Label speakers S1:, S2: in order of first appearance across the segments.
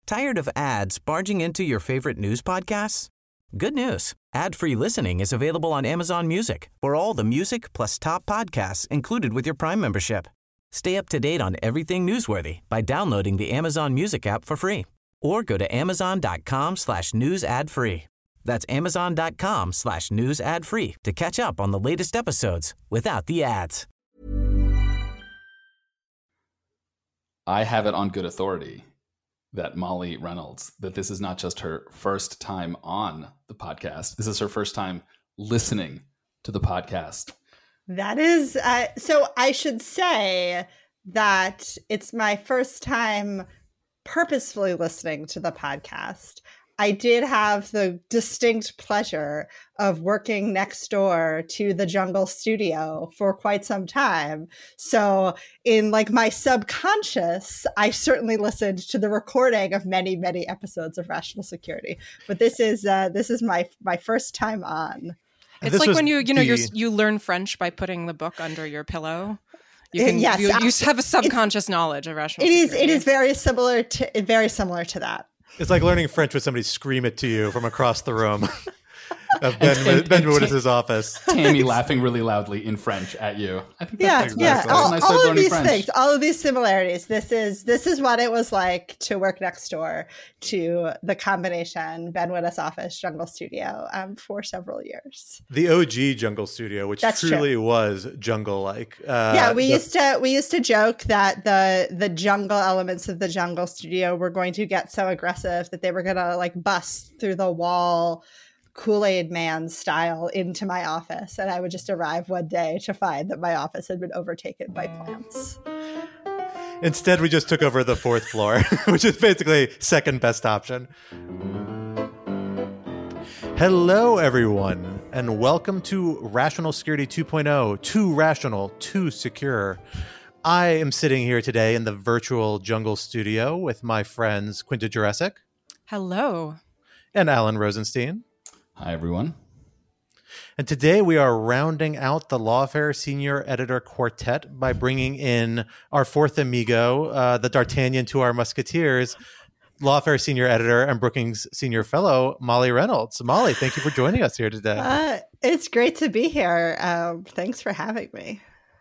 S1: Tired of ads barging into your favorite news podcasts? Good news. Ad-free listening is available on Amazon Music for all the music plus top podcasts included with your Prime membership. Stay up to date on everything newsworthy by downloading the Amazon Music app for free or go to amazon.com/news ad free. That's amazon.com/news ad free to catch up on the latest episodes without the ads.
S2: I have it on good authority that Molly Reynolds, that this is not just her first time on the podcast. This is her first time listening to the podcast.
S3: That is, so I should say that it's my first time purposefully listening to the podcast. I did have the distinct pleasure of working next door to the Jungle Studio for quite some time. So in like my subconscious, I certainly listened to the recording of many, many episodes of Rational Security. But this is my first time on.
S4: It's like when you learn French by putting the book under your pillow. You have a subconscious knowledge of Rational Security.
S3: It is very similar to that.
S5: It's like learning French with somebody scream it to you from across the room of Ben Wittes' office.
S2: Tammy laughing really loudly in French at you. I think
S3: that's
S2: nice.
S3: All of these things, all of these similarities. This is what it was like to work next door to the combination Ben Wittes' office, Jungle Studio, for several years.
S5: The OG Jungle Studio, which truly was jungle-like.
S3: We used to joke that the jungle elements of the Jungle Studio were going to get so aggressive that they were going to like bust through the wall Kool-Aid Man style into my office, and I would just arrive one day to find that my office had been overtaken by plants.
S5: Instead, we just took over the fourth floor, which is basically second best option. Hello, everyone, and welcome to Rational Security 2.0, Too Rational, Too Secure. I am sitting here today in the virtual Jungle Studio with my friends Quinta Jurecic.
S4: Hello.
S5: And Alan Rosenstein.
S2: Hi, everyone.
S5: And today we are rounding out the Lawfare Senior Editor Quartet by bringing in our fourth amigo, the D'Artagnan to our Musketeers, Lawfare Senior Editor and Brookings Senior Fellow, Molly Reynolds. Molly, thank you for joining us here today.
S3: It's great to be here. Thanks for having me.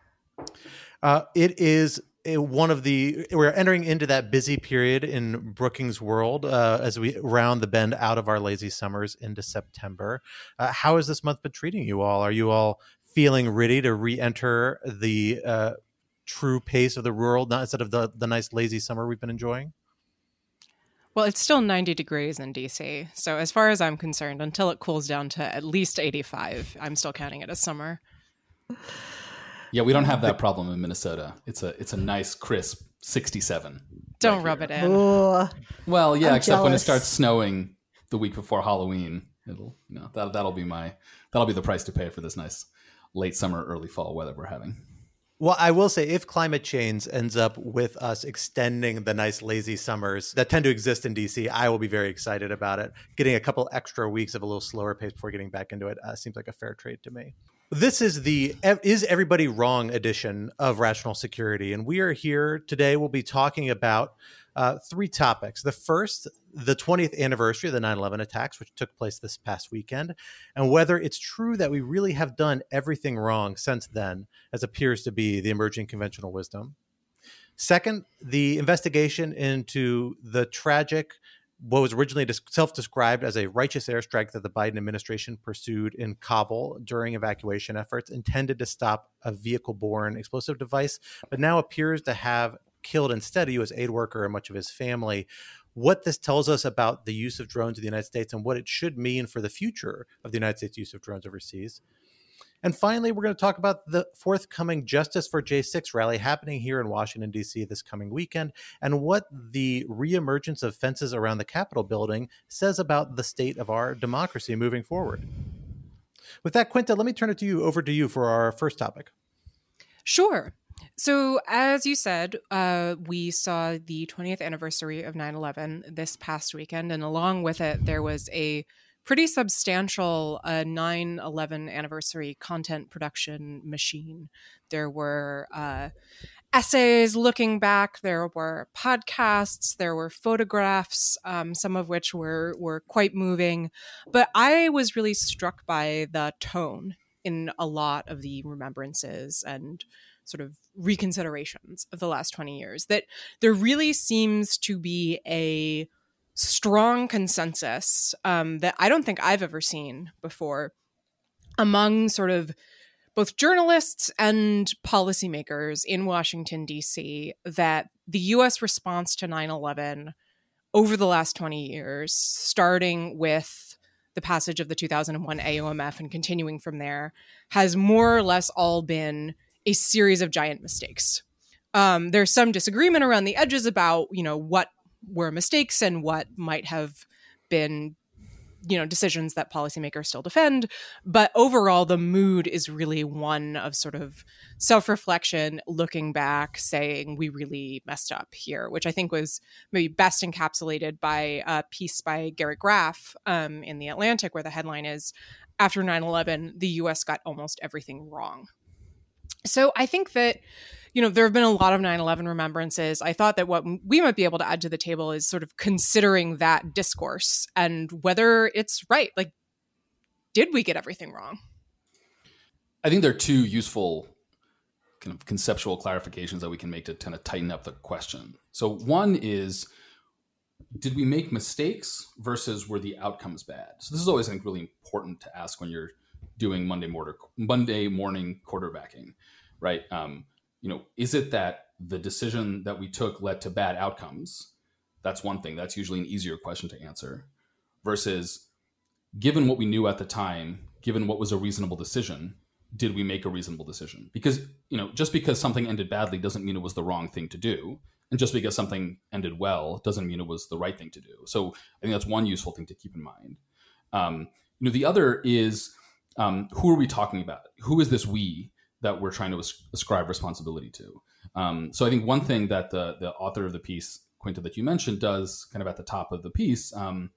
S5: It is we're entering into that busy period in Brookings' world as we round the bend out of our lazy summers into September. How has this month been treating you all? Are you all feeling ready to re-enter the true pace of the rural, not instead of the nice lazy summer we've been enjoying?
S4: Well, it's still 90 degrees in DC. So as far as I'm concerned, until it cools down to at least 85, I'm still counting it as summer.
S2: Yeah, we don't have that problem in Minnesota. It's a nice, crisp 67.
S4: Don't rub it in.
S3: Ooh,
S2: well, yeah,
S3: I'm
S2: except
S3: jealous.
S2: when it starts snowing the week before Halloween, that'll be the price to pay for this nice late summer, early fall weather we're having.
S5: Well, I will say if climate change ends up with us extending the nice lazy summers that tend to exist in DC, I will be very excited about it. Getting a couple extra weeks of a little slower pace before getting back into it seems like a fair trade to me. This is the Is Everybody Wrong edition of Rational Security, and we are here today. We'll be talking about three topics. The first, the 20th anniversary of the 9/11 attacks, which took place this past weekend, and whether it's true that we really have done everything wrong since then, as appears to be the emerging conventional wisdom. Second, the investigation into the tragic, what was originally self-described as a righteous airstrike that the Biden administration pursued in Kabul during evacuation efforts intended to stop a vehicle-borne explosive device, but now appears to have killed instead a U.S. aid worker and much of his family. What this tells us about the use of drones in the United States and what it should mean for the future of the United States use of drones overseas. And finally, we're going to talk about the forthcoming Justice for J6 rally happening here in Washington, D.C. this coming weekend, and what the reemergence of fences around the Capitol building says about the state of our democracy moving forward. With that, Quinta, let me turn it over to you for our first topic.
S4: Sure. So as you said, we saw the 20th anniversary of 9/11 this past weekend, and along with it, there was a pretty substantial 9/11 anniversary content production machine. There were essays looking back. There were podcasts, there were photographs, some of which were quite moving. But I was really struck by the tone in a lot of the remembrances and sort of reconsiderations of the last 20 years, that there really seems to be a strong consensus that I don't think I've ever seen before among sort of both journalists and policymakers in Washington, D.C., that the U.S. response to 9/11 over the last 20 years, starting with the passage of the 2001 AOMF and continuing from there, has more or less all been a series of giant mistakes. There's some disagreement around the edges about, what were mistakes and what might have been decisions that policymakers still defend. But overall, the mood is really one of sort of self-reflection, looking back, saying we really messed up here, which I think was maybe best encapsulated by a piece by Garrett Graff in The Atlantic, where the headline is, "After 9/11, the U.S. got almost everything wrong." So I think that, there have been a lot of 9/11 remembrances. I thought that what we might be able to add to the table is sort of considering that discourse and whether it's right. Like, did we get everything wrong?
S2: I think there are two useful kind of conceptual clarifications that we can make to kind of tighten up the question. So one is, did we make mistakes versus were the outcomes bad? So this is always, I think, really important to ask when you're doing Monday morning quarterbacking, right? Is it that the decision that we took led to bad outcomes? That's one thing. That's usually an easier question to answer. Versus, given what we knew at the time, given what was a reasonable decision, did we make a reasonable decision? Because, just because something ended badly doesn't mean it was the wrong thing to do. And just because something ended well doesn't mean it was the right thing to do. So I think that's one useful thing to keep in mind. The other is, who are we talking about? Who is this we that we're trying to ascribe responsibility to? So I think one thing that the author of the piece, Quinta, that you mentioned, does kind of at the top of the piece,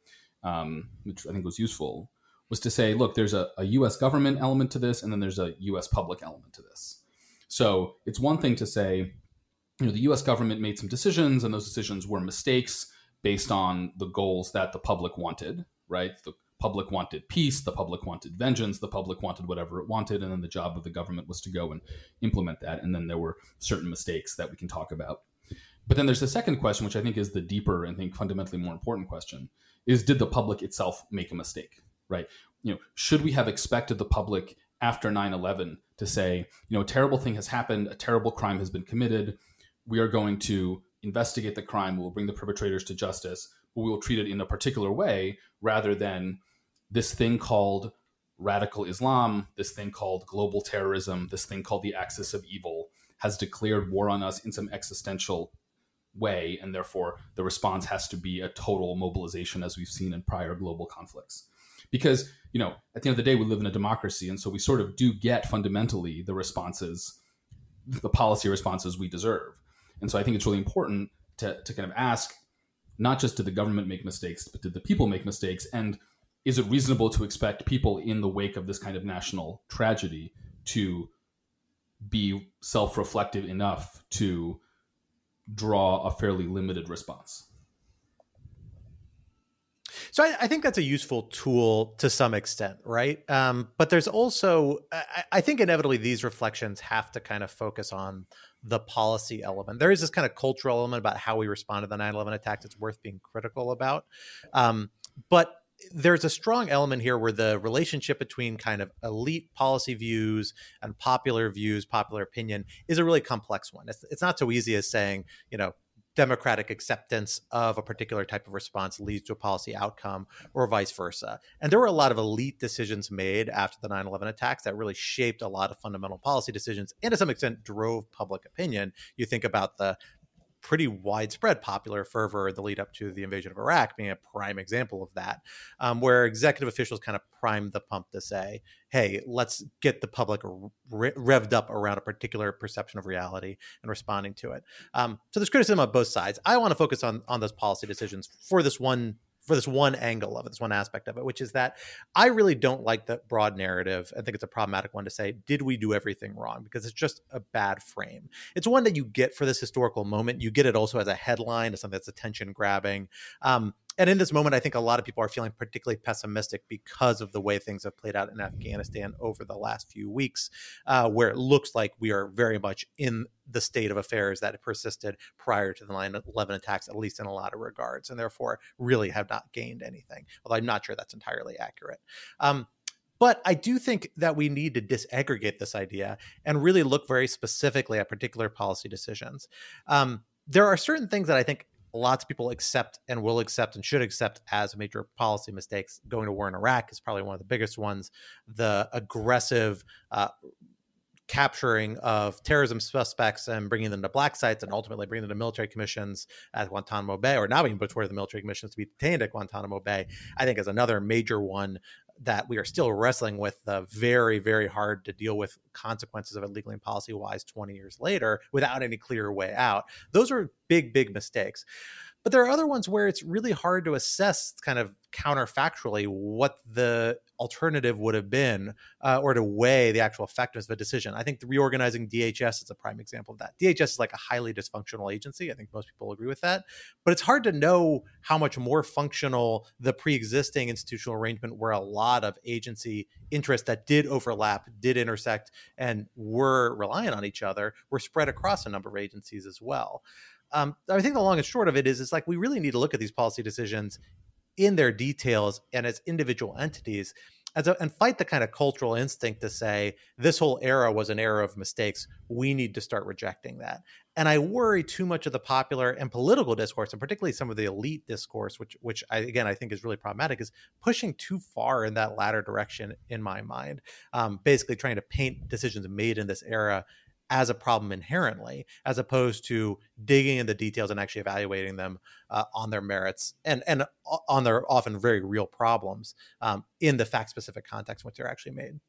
S2: which I think was useful, was to say, look, there's a U.S. government element to this, and then there's a U.S. public element to this. So it's one thing to say, the U.S. government made some decisions, and those decisions were mistakes based on the goals that the public wanted, right? The public wanted peace, the public wanted vengeance, the public wanted whatever it wanted, and then the job of the government was to go and implement that. And then there were certain mistakes that we can talk about. But then there's the second question, which I think is the deeper and I think fundamentally more important question, is did the public itself make a mistake, right? Should we have expected the public after 9/11 to say, a terrible thing has happened, a terrible crime has been committed, we are going to investigate the crime, we'll bring the perpetrators to justice, but we will treat it in a particular way, rather than this thing called radical Islam, this thing called global terrorism, this thing called the axis of evil has declared war on us in some existential way, and therefore the response has to be a total mobilization, as we've seen in prior global conflicts. Because, at the end of the day, we live in a democracy, and so we sort of do get fundamentally the responses, the policy responses we deserve. And so I think it's really important to kind of ask, not just did the government make mistakes, but did the people make mistakes? And is it reasonable to expect people in the wake of this kind of national tragedy to be self-reflective enough to draw a fairly limited response?
S5: So I think that's a useful tool to some extent, right? But there's also, I think inevitably these reflections have to kind of focus on the policy element. There is this kind of cultural element about how we respond to the 9/11 attacks it's worth being critical about. But there's a strong element here where the relationship between kind of elite policy views and popular views, popular opinion, is a really complex one. It's not so easy as saying, democratic acceptance of a particular type of response leads to a policy outcome, or vice versa. And there were a lot of elite decisions made after the 9/11 attacks that really shaped a lot of fundamental policy decisions and to some extent drove public opinion. You think about the pretty widespread popular fervor in the lead up to the invasion of Iraq being a prime example of that, where executive officials kind of primed the pump to say, hey, let's get the public revved up around a particular perception of reality and responding to it. So there's criticism on both sides. I want to focus on those policy decisions for this one this one angle of it, this one aspect of it, which is that I really don't like the broad narrative. I think it's a problematic one to say, did we do everything wrong? Because it's just a bad frame. It's one that you get for this historical moment. You get it also as a headline, as something that's attention grabbing. And in this moment, I think a lot of people are feeling particularly pessimistic because of the way things have played out in Afghanistan over the last few weeks, where it looks like we are very much in the state of affairs that persisted prior to the 9/11 attacks, at least in a lot of regards, and therefore really have not gained anything. Although I'm not sure that's entirely accurate. But I do think that we need to disaggregate this idea and really look very specifically at particular policy decisions. There are certain things that I think lots of people accept and will accept and should accept as major policy mistakes. Going to war in Iraq is probably one of the biggest ones. The aggressive capturing of terrorism suspects and bringing them to black sites and ultimately bringing them to military commissions at Guantanamo Bay, or now being put toward the military commissions to be detained at Guantanamo Bay, I think is another major one that we are still wrestling with the very, very hard to deal with consequences of it legally and policy wise 20 years later without any clear way out. Those are big, big mistakes. But there are other ones where it's really hard to assess kind of counterfactually what the alternative would have been, or to weigh the actual effectiveness of a decision. I think the reorganizing DHS is a prime example of that. DHS is like a highly dysfunctional agency. I think most people agree with that. But it's hard to know how much more functional the pre-existing institutional arrangement, where a lot of agency interests that did overlap, did intersect, and were reliant on each other, were spread across a number of agencies as well. I think the long and short of it is like we really need to look at these policy decisions in their details and as individual entities, and fight the kind of cultural instinct to say this whole era was an era of mistakes. We need to start rejecting that. And I worry too much of the popular and political discourse, and particularly some of the elite discourse, which I think is really problematic, is pushing too far in that latter direction in my mind. Basically trying to paint decisions made in this era as a problem inherently, as opposed to digging in the details and actually evaluating them on their merits and on their often very real problems in the fact-specific context in which they're actually made.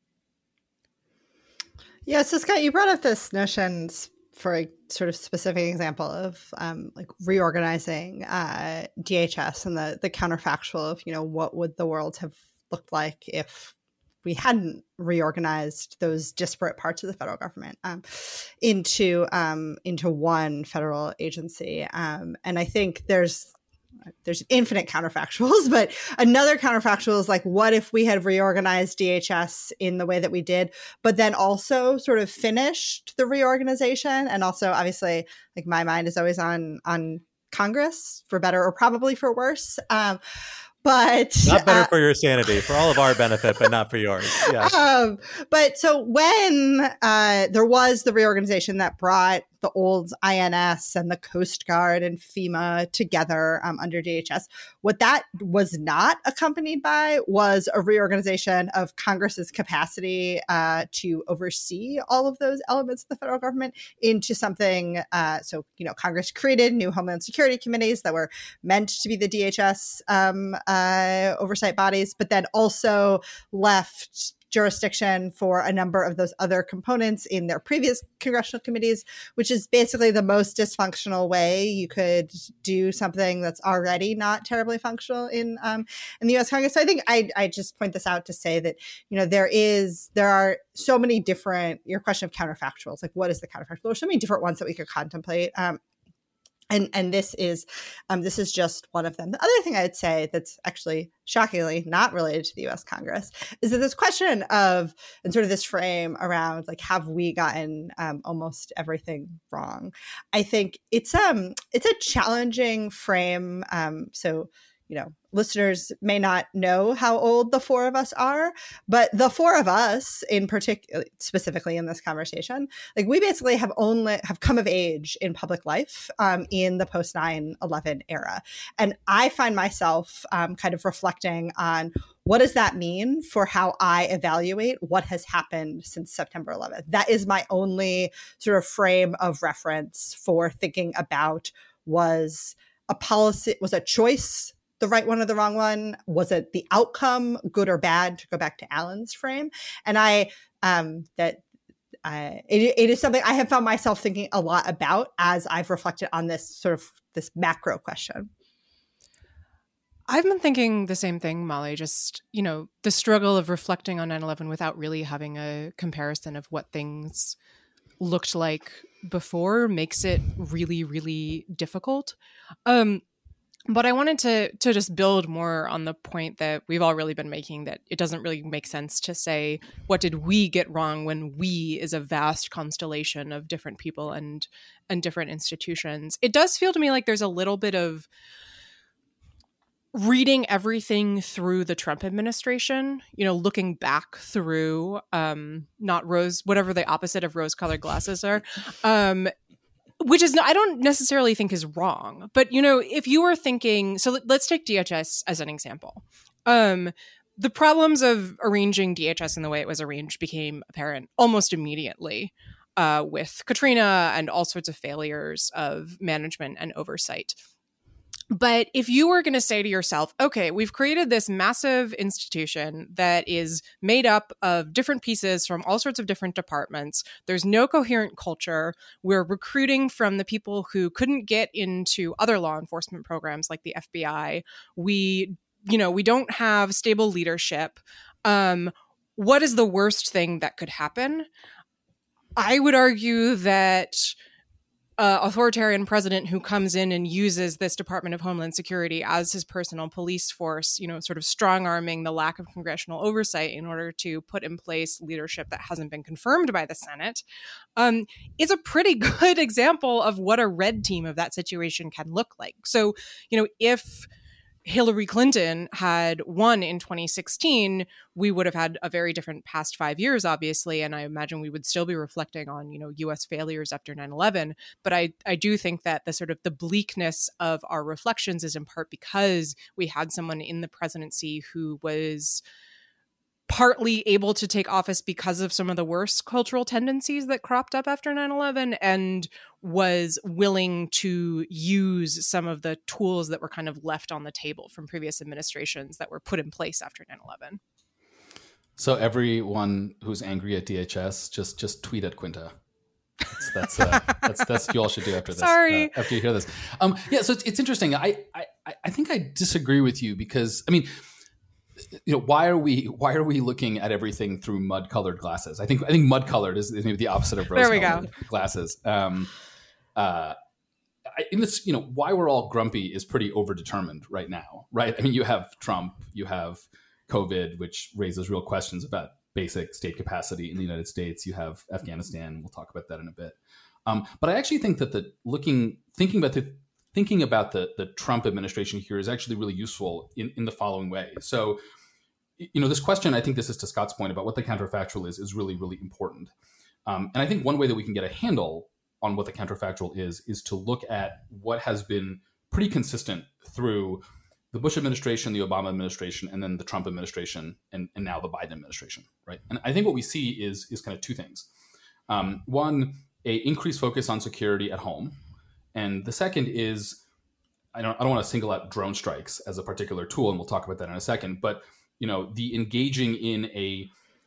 S3: Yeah, so Scott, you brought up this notion for a sort of specific example of like reorganizing DHS and the counterfactual of, what would the world have looked like if we hadn't reorganized those disparate parts of the federal government into one federal agency. And I think there's infinite counterfactuals, but another counterfactual is like, what if we had reorganized DHS in the way that we did, but then also sort of finished the reorganization? And also, obviously, like my mind is always on Congress, for better or probably for worse. But
S5: not better for your sanity, for all of our benefit, but not for yours. Yeah.
S3: But so when there was the reorganization that brought the old INS and the Coast Guard and FEMA together under DHS, what that was not accompanied by was a reorganization of Congress's capacity to oversee all of those elements of the federal government into something. So, Congress created new Homeland Security committees that were meant to be the DHS oversight bodies, but then also left jurisdiction for a number of those other components in their previous congressional committees, which is basically the most dysfunctional way you could do something that's already not terribly functional in the U.S. Congress. So I think I just point this out to say that, there are so many different, your question of counterfactuals, like what is the counterfactual? There's so many different ones that we could contemplate. And this is just one of them. The other thing I'd say that's actually shockingly not related to the U.S. Congress is that this question of, and sort of this frame around like, have we gotten almost everything wrong? I think it's a challenging frame. So, listeners may not know how old the four of us are, but the four of us in particular, specifically in this conversation, like we basically have come of age in public life in the post 9/11 era. And I find myself kind of reflecting on what does that mean for how I evaluate what has happened since September 11th. That is my only sort of frame of reference for thinking about, was a choice the right one or the wrong one? Was it the outcome, good or bad, to go back to Alan's frame? And it is something I have found myself thinking a lot about as I've reflected on this macro question.
S4: I've been thinking the same thing, Molly, just, the struggle of reflecting on 9/11 without really having a comparison of what things looked like before makes it really, really difficult. But I wanted to just build more on the point that we've all really been making, that it doesn't really make sense to say, what did we get wrong, when we is a vast constellation of different people and different institutions. It does feel to me like there's a little bit of reading everything through the Trump administration, looking back through not rose, whatever the opposite of rose-colored glasses are, which is, I don't necessarily think is wrong. But, if you were thinking, so let's take DHS as an example. The problems of arranging DHS in the way it was arranged became apparent almost immediately with Katrina and all sorts of failures of management and oversight. But if you were going to say to yourself, okay, we've created this massive institution that is made up of different pieces from all sorts of different departments. There's no coherent culture. We're recruiting from the people who couldn't get into other law enforcement programs like the FBI. We don't have stable leadership. What is the worst thing that could happen? I would argue that authoritarian president who comes in and uses this Department of Homeland Security as his personal police force, sort of strong-arming the lack of congressional oversight in order to put in place leadership that hasn't been confirmed by the Senate, is a pretty good example of what a red team of that situation can look like. So, if Hillary Clinton had won in 2016, we would have had a very different past 5 years, obviously. And I imagine we would still be reflecting on, U.S. failures after 9/11. But I do think that the sort of the bleakness of our reflections is in part because we had someone in the presidency who was partly able to take office because of some of the worst cultural tendencies that cropped up after 9/11 and was willing to use some of the tools that were kind of left on the table from previous administrations that were put in place after 9/11.
S2: So everyone who's angry at DHS, just tweet at Quinta. That's you all should do after this.
S4: Sorry.
S2: After you hear this. So it's interesting. I think I disagree with you because, I mean, why are we looking at everything through mud-colored glasses? I think mud-colored is maybe the opposite of rose-colored glasses. Why we're all grumpy is pretty overdetermined right now, right? I mean, you have Trump, you have COVID, which raises real questions about basic state capacity in the United States. You have Afghanistan. We'll talk about that in a bit. But I actually think that thinking about the Trump administration here is actually really useful in the following way. So, this question, I think this is to Scott's point about what the counterfactual is really, really important. And I think one way that we can get a handle on what the counterfactual is to look at what has been pretty consistent through the Bush administration, the Obama administration, and then the Trump administration, and now the Biden administration, right? And I think what we see is kind of two things. One, a increased focus on security at home. And the second is, I don't want to single out drone strikes as a particular tool, and we'll talk about that in a second, but the engaging in a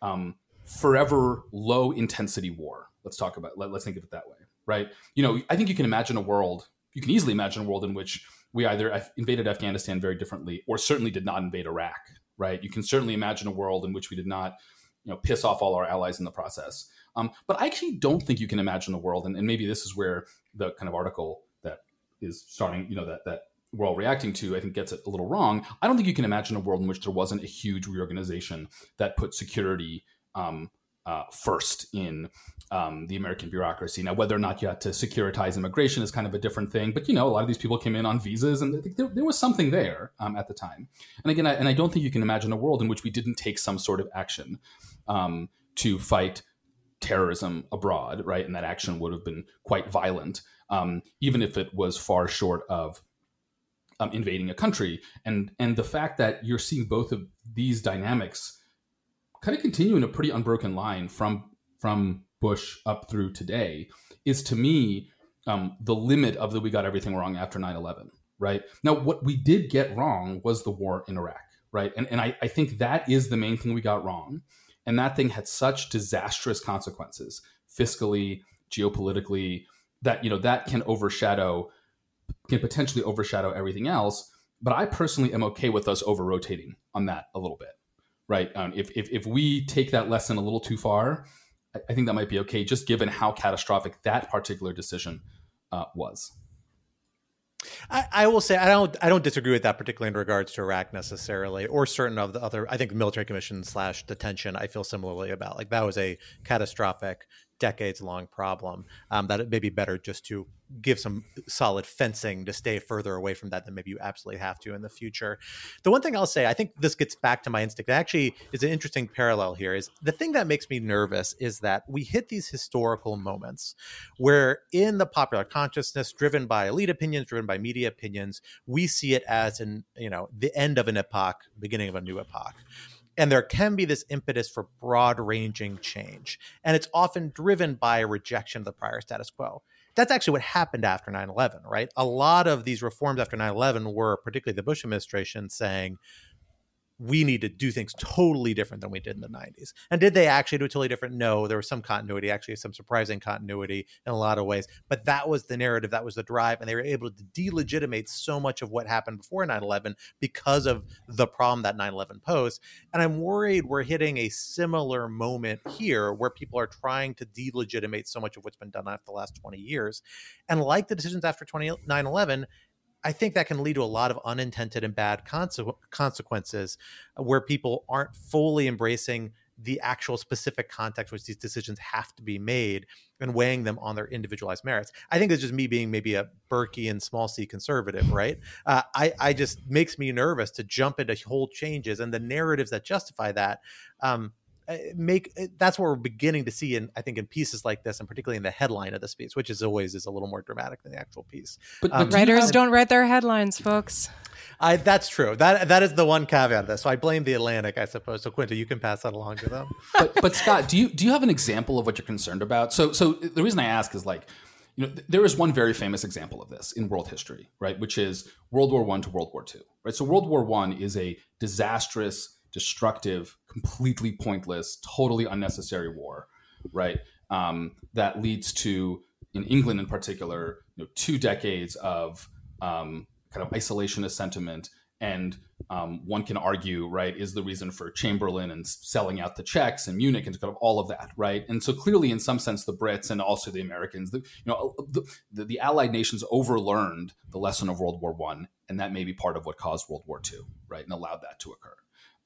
S2: forever low intensity war. Let's think of it that way, right? I think you can easily imagine a world in which we either invaded Afghanistan very differently or certainly did not invade Iraq, right? You can certainly imagine a world in which we did not, piss off all our allies in the process. But I actually don't think you can imagine a world, and maybe this is where the kind of article that is starting, that we're all reacting to, I think gets it a little wrong. I don't think you can imagine a world in which there wasn't a huge reorganization that put security first in the American bureaucracy. Now, whether or not you had to securitize immigration is kind of a different thing, but a lot of these people came in on visas, and I think there was something there at the time. And again, I don't think you can imagine a world in which we didn't take some sort of action to fight terrorism abroad, right? And that action would have been quite violent, even if it was far short of invading a country. And the fact that you're seeing both of these dynamics kind of continue in a pretty unbroken line from Bush up through today is, to me, the limit of the we got everything wrong after 9/11, right? Now, what we did get wrong was the war in Iraq, right? And I think that is the main thing we got wrong. And that thing had such disastrous consequences, fiscally, geopolitically, that that can potentially overshadow everything else. But I personally am okay with us over-rotating on that a little bit, right? If we take that lesson a little too far, I think that might be okay, just given how catastrophic that particular decision was.
S5: I will say I don't disagree with that, particularly in regards to Iraq necessarily, or certain of the other. I think the military commission / detention I feel similarly about. Like that was a catastrophic, decades-long problem that it may be better just to give some solid fencing to stay further away from that than maybe you absolutely have to in the future. The one thing I'll say, I think this gets back to my instinct. Actually, is an interesting parallel here. Is the thing that makes me nervous is that we hit these historical moments where in the popular consciousness, driven by elite opinions, driven by media opinions, we see it as the end of an epoch, beginning of a new epoch. And there can be this impetus for broad-ranging change. And it's often driven by a rejection of the prior status quo. That's actually what happened after 9/11, right? A lot of these reforms after 9/11 were, particularly the Bush administration, saying, we need to do things totally different than we did in the 90s. And did they actually do it totally different? No, there was some continuity, actually some surprising continuity in a lot of ways. But that was the narrative, that was the drive. And they were able to delegitimate so much of what happened before 9/11 because of the problem that 9/11 posed. And I'm worried we're hitting a similar moment here where people are trying to delegitimate so much of what's been done after the last 20 years. And like the decisions after 9/11, I think that can lead to a lot of unintended and bad consequences where people aren't fully embracing the actual specific context which these decisions have to be made and weighing them on their individualized merits. I think it's just me being maybe a Burkean small c conservative, right? I just makes me nervous to jump into whole changes, and the narratives that justify that that's what we're beginning to see in pieces like this, and particularly in the headline of this piece, which is always a little more dramatic than the actual piece.
S4: But writers don't write their headlines, folks.
S5: That's true. That is the one caveat of this. So I blame the Atlantic, I suppose. So Quinta, you can pass that along to them.
S2: but Scott, do you have an example of what you're concerned about? So the reason I ask is there is one very famous example of this in world history, right? Which is World War I to World War II, right? So World War I is a disastrous, destructive, completely pointless, totally unnecessary war, right? That leads to, in England in particular, 2 decades of kind of isolationist sentiment, and one can argue, right, is the reason for Chamberlain and selling out the Czechs and Munich and kind of all of that, right? And so clearly, in some sense, the Brits and also the Americans, the Allied nations overlearned the lesson of World War I, and that may be part of what caused World War II, right, and allowed that to occur.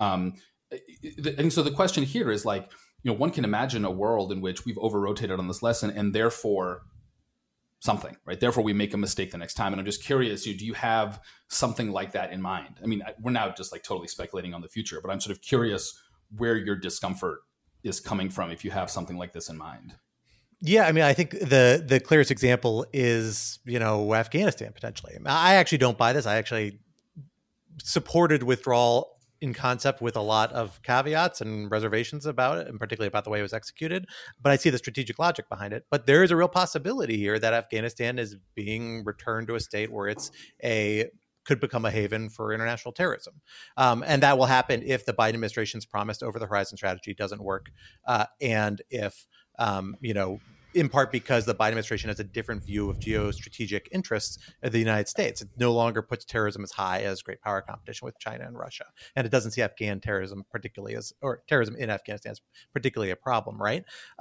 S2: And so the question here is one can imagine a world in which we've over-rotated on this lesson and therefore something, right? Therefore we make a mistake the next time. And I'm just curious, do you have something like that in mind? I mean, we're now just totally speculating on the future, but I'm sort of curious where your discomfort is coming from if you have something like this in mind.
S5: Yeah, I mean, I think the clearest example is, Afghanistan potentially. I actually don't buy this. I actually supported withdrawal in concept with a lot of caveats and reservations about it, and particularly about the way it was executed. But I see the strategic logic behind it. But there is a real possibility here that Afghanistan is being returned to a state where could become a haven for international terrorism. And that will happen if the Biden administration's promised over-the-horizon strategy doesn't work. And if, in part because the Biden administration has a different view of geostrategic interests of the United States. It no longer puts terrorism as high as great power competition with China and Russia. And it doesn't see Afghan terrorism terrorism in Afghanistan as particularly a problem, right?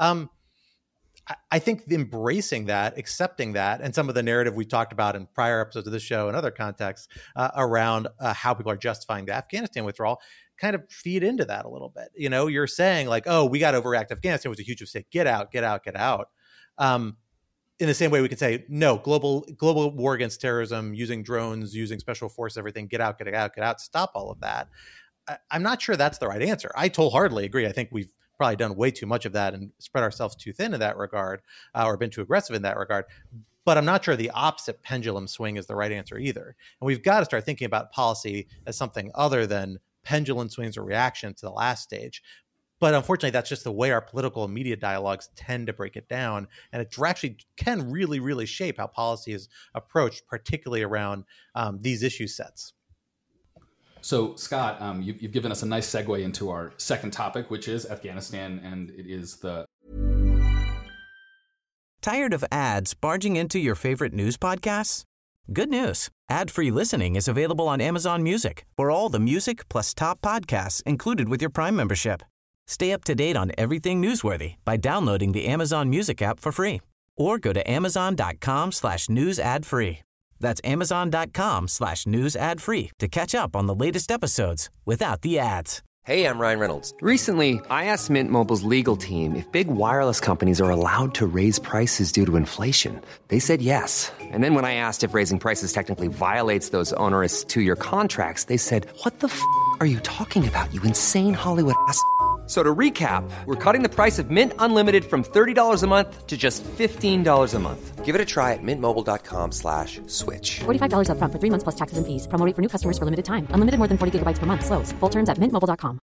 S5: I think embracing that, accepting that, and some of the narrative we talked about in prior episodes of this show and other contexts around how people are justifying the Afghanistan withdrawal kind of feed into that a little bit. You're saying we got to overreact. Afghanistan was a huge mistake. Get out, get out, get out. In the same way we could say, no, global war against terrorism, using drones, using special forces, everything, get out, get out, get out, stop all of that. I'm not sure that's the right answer. I wholeheartedly agree. I think we've probably done way too much of that and spread ourselves too thin in that regard, or been too aggressive in that regard. But I'm not sure the opposite pendulum swing is the right answer either. And we've got to start thinking about policy as something other than pendulum swings or reaction to the last stage. But unfortunately, that's just the way our political and media dialogues tend to break it down. And it actually can really, really shape how policy is approached, particularly around these issue sets.
S2: So, Scott, you've given us a nice segue into our second topic, which is Afghanistan, and it is the...
S1: Tired of ads barging into your favorite news podcasts? Good news. Ad-free listening is available on Amazon Music for all the music plus top podcasts included with your Prime membership. Stay up to date on everything newsworthy by downloading the Amazon Music app for free or go to amazon.com/news ad free. That's amazon.com/news ad free to catch up on the latest episodes without the ads.
S6: Hey, I'm Ryan Reynolds. Recently, I asked Mint Mobile's legal team if big wireless companies are allowed to raise prices due to inflation. They said yes. And then when I asked if raising prices technically violates those onerous two-year contracts, they said, "What the f*** are you talking about, you insane Hollywood ass?" So to recap, we're cutting the price of Mint Unlimited from $30 a month to just $15 a month. Give it a try at mintmobile.com/switch.
S7: $45 up front for 3 months plus taxes and fees. Promo rate for new customers for limited time. Unlimited more than 40 gigabytes per month. Slows full terms at mintmobile.com.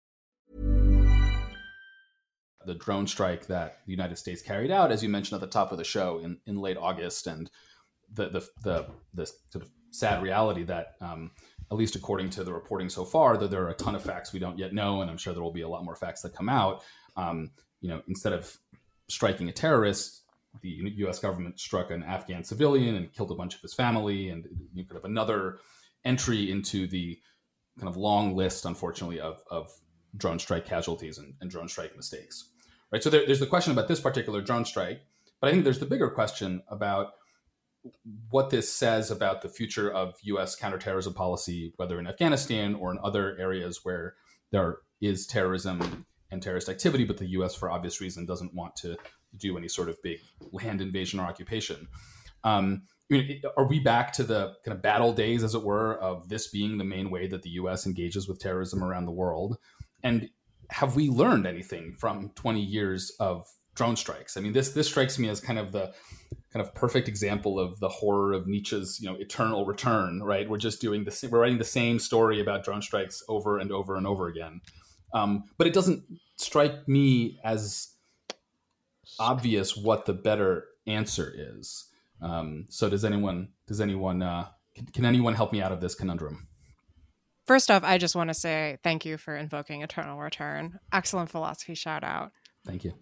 S2: The drone strike that the United States carried out, as you mentioned at the top of the show, in late August, and the sort of sad reality that, at least according to the reporting so far, that there are a ton of facts we don't yet know, and I'm sure there will be a lot more facts that come out. Instead of striking a terrorist, the U.S. government struck an Afghan civilian and killed a bunch of his family, and kind of another entry into the kind of long list, unfortunately, of drone strike casualties and drone strike mistakes. Right. So there's the question about this particular drone strike, but I think there's the bigger question about what this says about the future of U.S. counterterrorism policy, whether in Afghanistan or in other areas where there is terrorism and terrorist activity, but the U.S., for obvious reason, doesn't want to do any sort of big land invasion or occupation. Are we back to the kind of battle days, as it were, of this being the main way that the U.S. engages with terrorism around the world? And have we learned anything from 20 years of drone strikes? I mean, this strikes me as kind of the perfect example of the horror of Nietzsche's, eternal return, right? We're just we're writing the same story about drone strikes over and over and over again. But it doesn't strike me as obvious what the better answer is. So can anyone help me out of this conundrum?
S4: First off, I just want to say thank you for invoking eternal return. Excellent philosophy shout out.
S2: Thank you.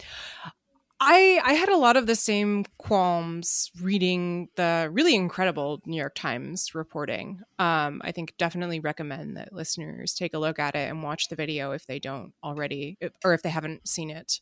S4: I had a lot of the same qualms reading the really incredible New York Times reporting. I think definitely recommend that listeners take a look at it and watch the video if they don't already, or if they haven't seen it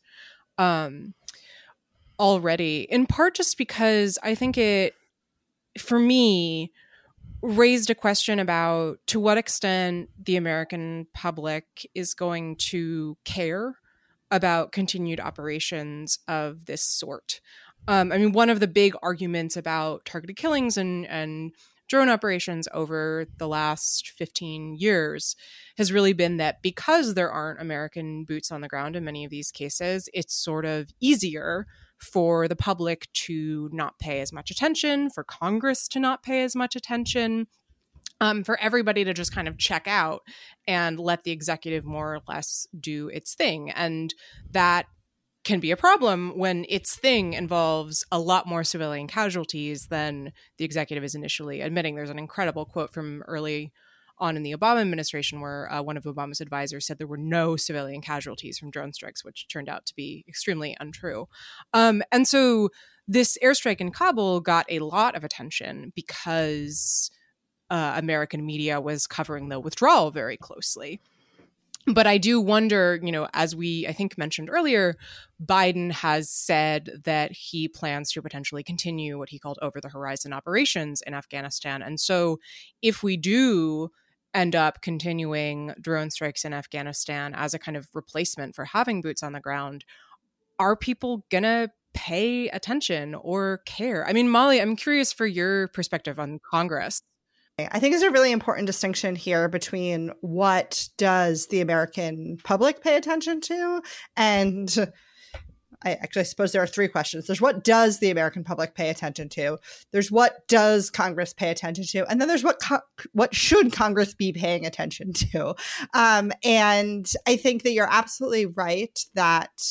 S4: already. In part just because I think it, for me, raised a question about to what extent the American public is going to care about continued operations of this sort. One of the big arguments about targeted killings and drone operations over the last 15 years has really been that because there aren't American boots on the ground in many of these cases, it's sort of easier for the public to not pay as much attention, for Congress to not pay as much attention, for everybody to just kind of check out and let the executive more or less do its thing. And that can be a problem when its thing involves a lot more civilian casualties than the executive is initially admitting. There's an incredible quote from early on in the Obama administration where one of Obama's advisors said there were no civilian casualties from drone strikes, which turned out to be extremely untrue. And so this airstrike in Kabul got a lot of attention because American media was covering the withdrawal very closely. But I do wonder, as we, I think, mentioned earlier, Biden has said that he plans to potentially continue what he called over-the-horizon operations in Afghanistan. And so if we do end up continuing drone strikes in Afghanistan as a kind of replacement for having boots on the ground, are people going to pay attention or care? I mean, Molly, I'm curious for your perspective on Congress.
S3: I think there's a really important distinction here between what does the American public pay attention to, and I suppose there are three questions. There's what does the American public pay attention to? There's what does Congress pay attention to? And then there's what should Congress be paying attention to? And I think that you're absolutely right that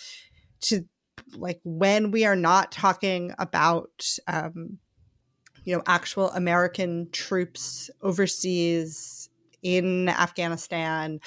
S3: when we are not talking about actual American troops overseas in Afghanistan,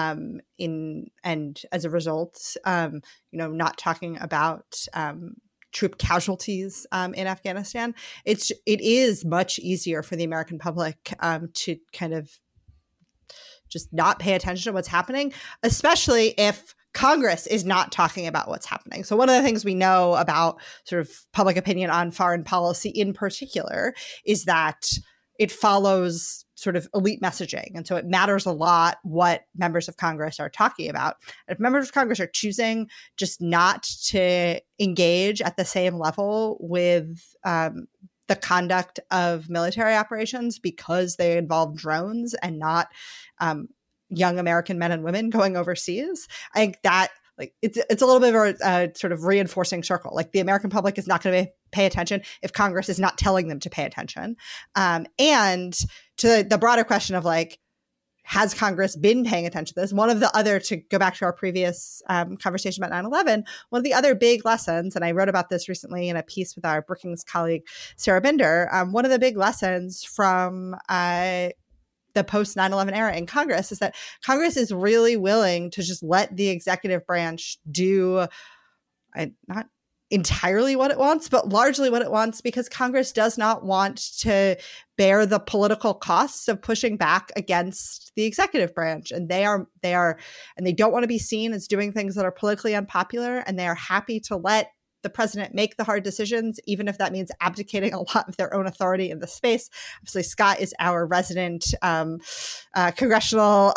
S3: and as a result, not talking about troop casualties in Afghanistan. It is much easier for the American public to kind of just not pay attention to what's happening, especially if Congress is not talking about what's happening. So one of the things we know about sort of public opinion on foreign policy in particular is that it follows sort of elite messaging. And so it matters a lot what members of Congress are talking about. If members of Congress are choosing just not to engage at the same level with the conduct of military operations because they involve drones and not young American men and women going overseas, I think that it's a little bit of a sort of reinforcing circle. Like the American public is not going to pay attention if Congress is not telling them to pay attention. And to the broader question of like, has Congress been paying attention to this? One of the other, to go back to our previous conversation about 9/11, one of the other big lessons, and I wrote about this recently in a piece with our Brookings colleague, Sarah Binder, one of the big lessons from the post 9/11 era in Congress is that Congress is really willing to just let the executive branch do not entirely what it wants, but largely what it wants, because Congress does not want to bear the political costs of pushing back against the executive branch. And they don't want to be seen as doing things that are politically unpopular. And they are happy to let the president make the hard decisions, even if that means abdicating a lot of their own authority in the space. Obviously, Scott is our resident congressional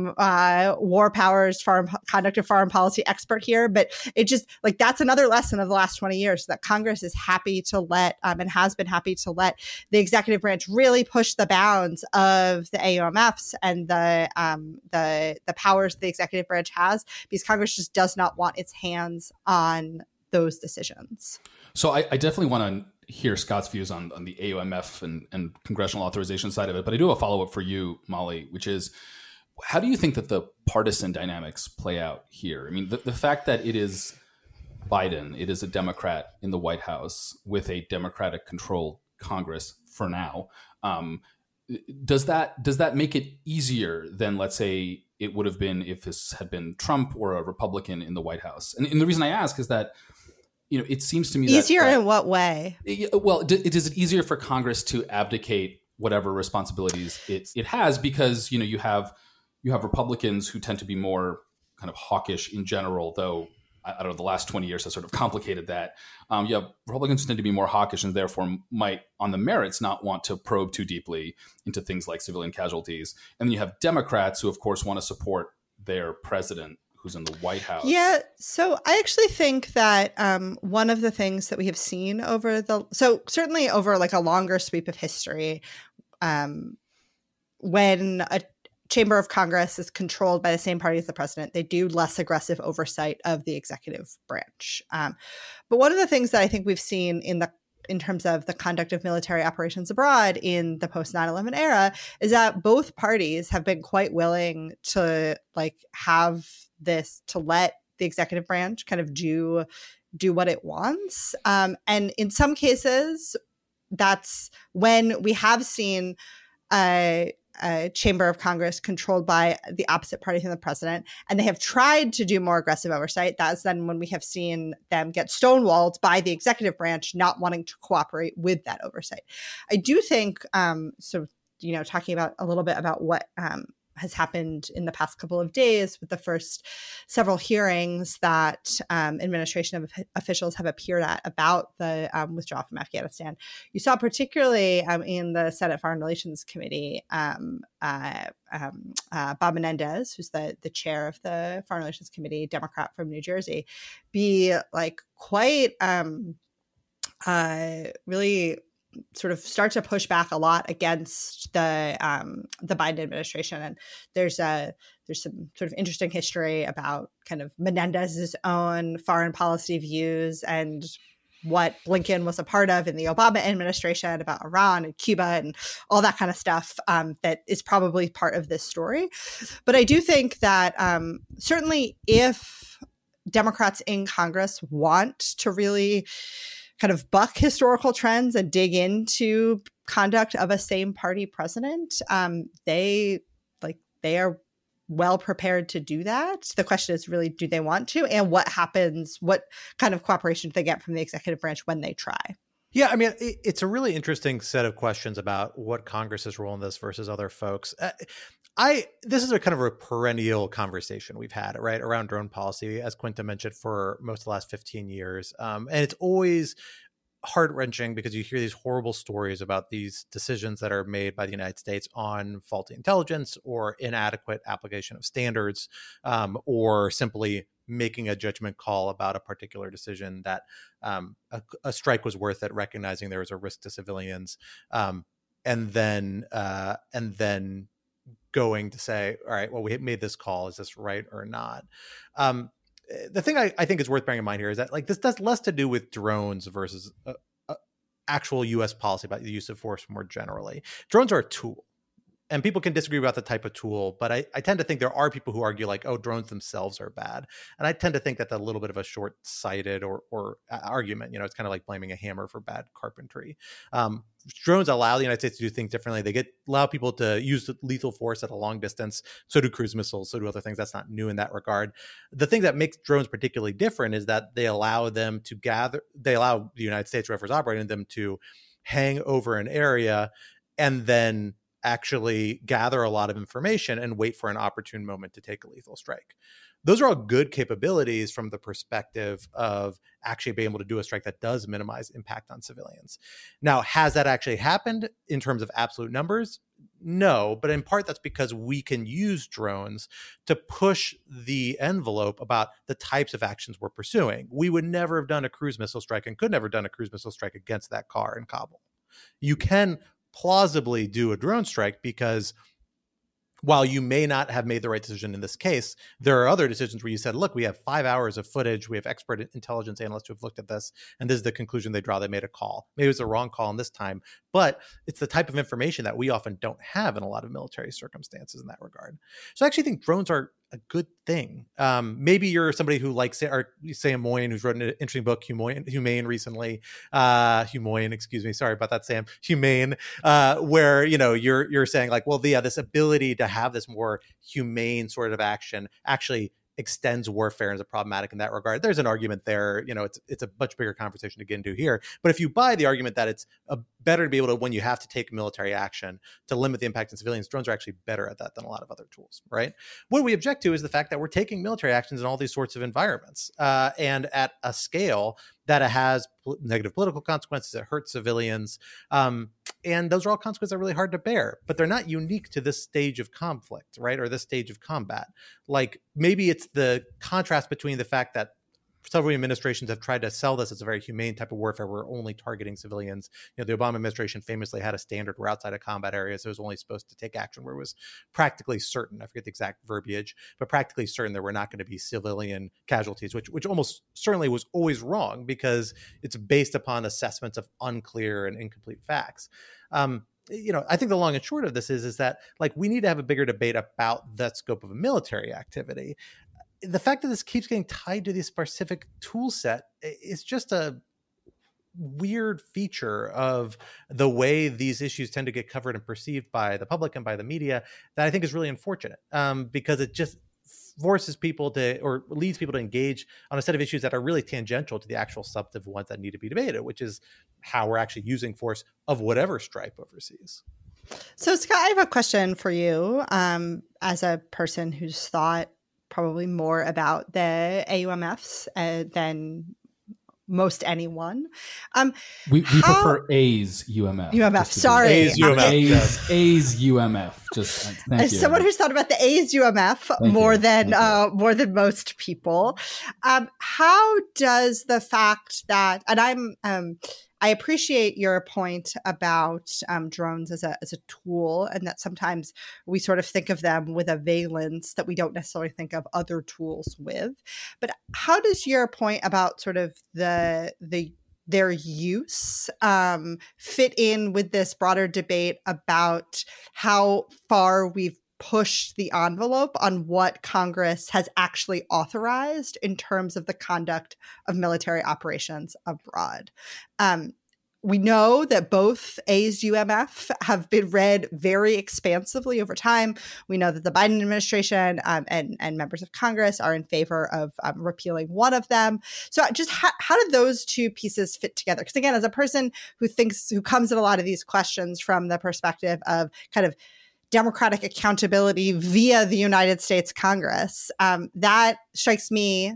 S3: war powers, conduct of foreign policy expert here. But it just like that's another lesson of the last 20 years that Congress is happy to let and has been happy to let the executive branch really push the bounds of the AUMFs and the powers the executive branch has, because Congress just does not want its hands on those decisions.
S2: So I definitely want to hear Scott's views on the AUMF and congressional authorization side of it. But I do have a follow-up for you, Molly, which is, how do you think that the partisan dynamics play out here? I mean, the fact that it is Biden, it is a Democrat in the White House with a Democratic-controlled Congress for now, does that make it easier than, let's say, it would have been if this had been Trump or a Republican in the White House? And the reason I ask is that, it seems to me
S3: easier
S2: that,
S3: in what way?
S2: Well, is it easier for Congress to abdicate whatever responsibilities it has, because you have Republicans who tend to be more kind of hawkish in general, though I don't know, the last 20 years has sort of complicated that. You have Republicans who tend to be more hawkish and therefore might, on the merits, not want to probe too deeply into things like civilian casualties. And then you have Democrats who, of course, want to support their president who's in the White House. Yeah.
S3: So I actually think that one of the things that we have seen certainly over like a longer sweep of history, when a chamber of Congress is controlled by the same party as the president, they do less aggressive oversight of the executive branch. But one of the things that I think we've seen in terms of the conduct of military operations abroad in the post 9/11 era is that both parties have been quite willing to to let the executive branch kind of do what it wants. And in some cases, that's when we have seen a chamber of Congress controlled by the opposite party from the president, and they have tried to do more aggressive oversight. That's then when we have seen them get stonewalled by the executive branch not wanting to cooperate with that oversight. I do think, talking about a little bit about what has happened in the past couple of days with the first several hearings that administration officials have appeared at about the withdrawal from Afghanistan. You saw particularly in the Senate Foreign Relations Committee, Bob Menendez, who's the chair of the Foreign Relations Committee, Democrat from New Jersey, be like quite really sort of start to push back a lot against the Biden administration. And there's some sort of interesting history about kind of Menendez's own foreign policy views and what Blinken was a part of in the Obama administration about Iran and Cuba and all that kind of stuff that is probably part of this story. But I do think that certainly if Democrats in Congress want to really kind of buck historical trends and dig into conduct of a same party president, they are well prepared to do that? The question is really, do they want to? And what happens, what kind of cooperation do they get from the executive branch when they try?
S5: Yeah, I mean, it's a really interesting set of questions about what Congress's role in this versus other folks. This is a kind of a perennial conversation we've had, right, around drone policy, as Quinta mentioned, for most of the last 15 years. And it's always heart-wrenching because you hear these horrible stories about these decisions that are made by the United States on faulty intelligence or inadequate application of standards, or simply making a judgment call about a particular decision that a strike was worth it, recognizing there was a risk to civilians, and then going to say, all right, well, we made this call. Is this right or not? The thing I think is worth bearing in mind here is that, like, this does less to do with drones versus actual U.S. policy about the use of force more generally. Drones are a tool. And people can disagree about the type of tool, but I tend to think there are people who argue like, oh, drones themselves are bad. And I tend to think that's a little bit of a short-sighted or argument. It's kind of like blaming a hammer for bad carpentry. Drones allow the United States to do things differently. They allow people to use lethal force at a long distance. So do cruise missiles. So do other things. That's not new in that regard. The thing that makes drones particularly different is that they allow them to they allow the United States, whoever's operating them, to hang over an area and then actually gather a lot of information and wait for an opportune moment to take a lethal strike. Those are all good capabilities from the perspective of actually being able to do a strike that does minimize impact on civilians. Now, has that actually happened in terms of absolute numbers? No, but in part that's because we can use drones to push the envelope about the types of actions we're pursuing. We would never have done a cruise missile strike and could never have done a cruise missile strike against that car in Kabul. You can plausibly do a drone strike because while you may not have made the right decision in this case, there are other decisions where you said, look, we have 5 hours of footage. We have expert intelligence analysts who have looked at this, and this is the conclusion they draw. They made a call. Maybe it was the wrong call in this time, but it's the type of information that we often don't have in a lot of military circumstances in that regard. So I actually think drones are a good thing. Maybe you're somebody who likes Sam Moyn, who's written an interesting book, Humane recently. Humane, excuse me. Sorry about that, Sam. Humane, where, you're saying like, well, this ability to have this more humane sort of action actually extends warfare and is problematic in that regard. There's an argument there. It's a much bigger conversation to get into here. But if you buy the argument that it's better to be able to, when you have to take military action to limit the impact on civilians, drones are actually better at that than a lot of other tools, right? What we object to is the fact that we're taking military actions in all these sorts of environments and at a scale that it has negative political consequences, it hurts civilians. And those are all consequences that are really hard to bear, but they're not unique to this stage of conflict, right? Or this stage of combat. Like maybe it's the contrast between the fact that several administrations have tried to sell this as a very humane type of warfare where we're only targeting civilians. The Obama administration famously had a standard where outside of combat areas, it was only supposed to take action where it was practically certain, I forget the exact verbiage, but practically certain there were not going to be civilian casualties, which almost certainly was always wrong because it's based upon assessments of unclear and incomplete facts. I think the long and short of this is that like we need to have a bigger debate about that scope of a military activity. The fact that this keeps getting tied to this specific tool set is just a weird feature of the way these issues tend to get covered and perceived by the public and by the media that I think is really unfortunate because it just forces people to, or leads people to engage on a set of issues that are really tangential to the actual substantive ones that need to be debated, which is how we're actually using force of whatever stripe overseas.
S3: So Scott, I have a question for you as a person who's thought probably more about the AUMFs than most anyone.
S2: We prefer A's UMF.
S3: UMF, sorry.
S5: A's UMF.
S2: A's UMF. Just thank you.
S3: As someone who's thought about the A's UMF more than most people, how does the fact that, and I appreciate your point about drones as a tool, and that sometimes we sort of think of them with a valence that we don't necessarily think of other tools with. But how does your point about sort of their use fit in with this broader debate about how far we've pushed the envelope on what Congress has actually authorized in terms of the conduct of military operations abroad? We know that both A's UMF have been read very expansively over time. We know that the Biden administration and members of Congress are in favor of repealing one of them. So just how do those two pieces fit together? Because again, as a person who comes at a lot of these questions from the perspective of kind of democratic accountability via the United States Congress, that strikes me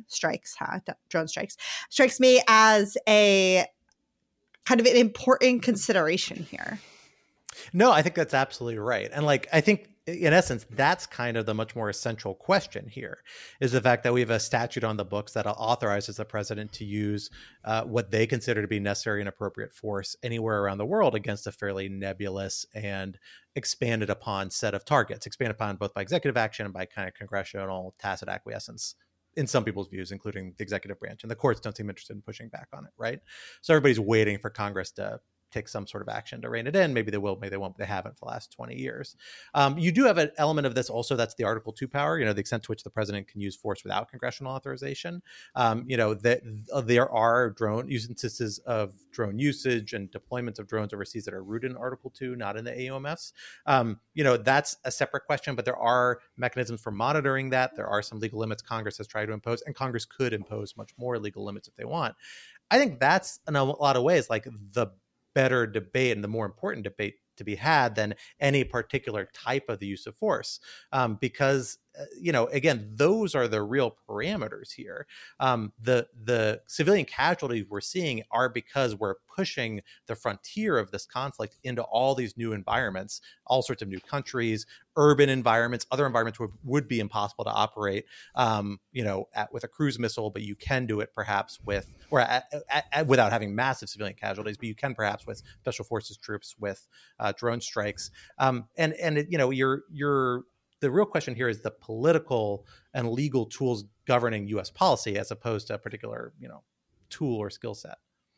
S3: as a kind of an important consideration here.
S5: No, I think that's absolutely right. And like, I think in essence, that's kind of the much more essential question here, is the fact that we have a statute on the books that authorizes the president to use what they consider to be necessary and appropriate force anywhere around the world against a fairly nebulous and expanded upon set of targets, expanded upon both by executive action and by kind of congressional tacit acquiescence in some people's views, including the executive branch. And the courts don't seem interested in pushing back on it, right? So everybody's waiting for Congress to take some sort of action to rein it in. Maybe they will, maybe they won't. They haven't for the last 20 years. You do have an element of this also, that's the Article 2 power, the extent to which the president can use force without congressional authorization. There are drone instances of drone usage and deployments of drones overseas that are rooted in Article 2, not in the AUMFs. That's a separate question, but there are mechanisms for monitoring that. There are some legal limits Congress has tried to impose, and Congress could impose much more legal limits if they want. I think that's in a lot of ways like the better debate and the more important debate to be had than any particular type of the use of force. Because, again, those are the real parameters here. The civilian casualties we're seeing are because we're pushing the frontier of this conflict into all these new environments, all sorts of new countries, urban environments, other environments where would be impossible to operate, with a cruise missile, but you can do it perhaps without having massive civilian casualties, but you can perhaps with special forces troops, with drone strikes. The real question here is the political and legal tools governing U.S. policy as opposed to a particular, tool or skill set.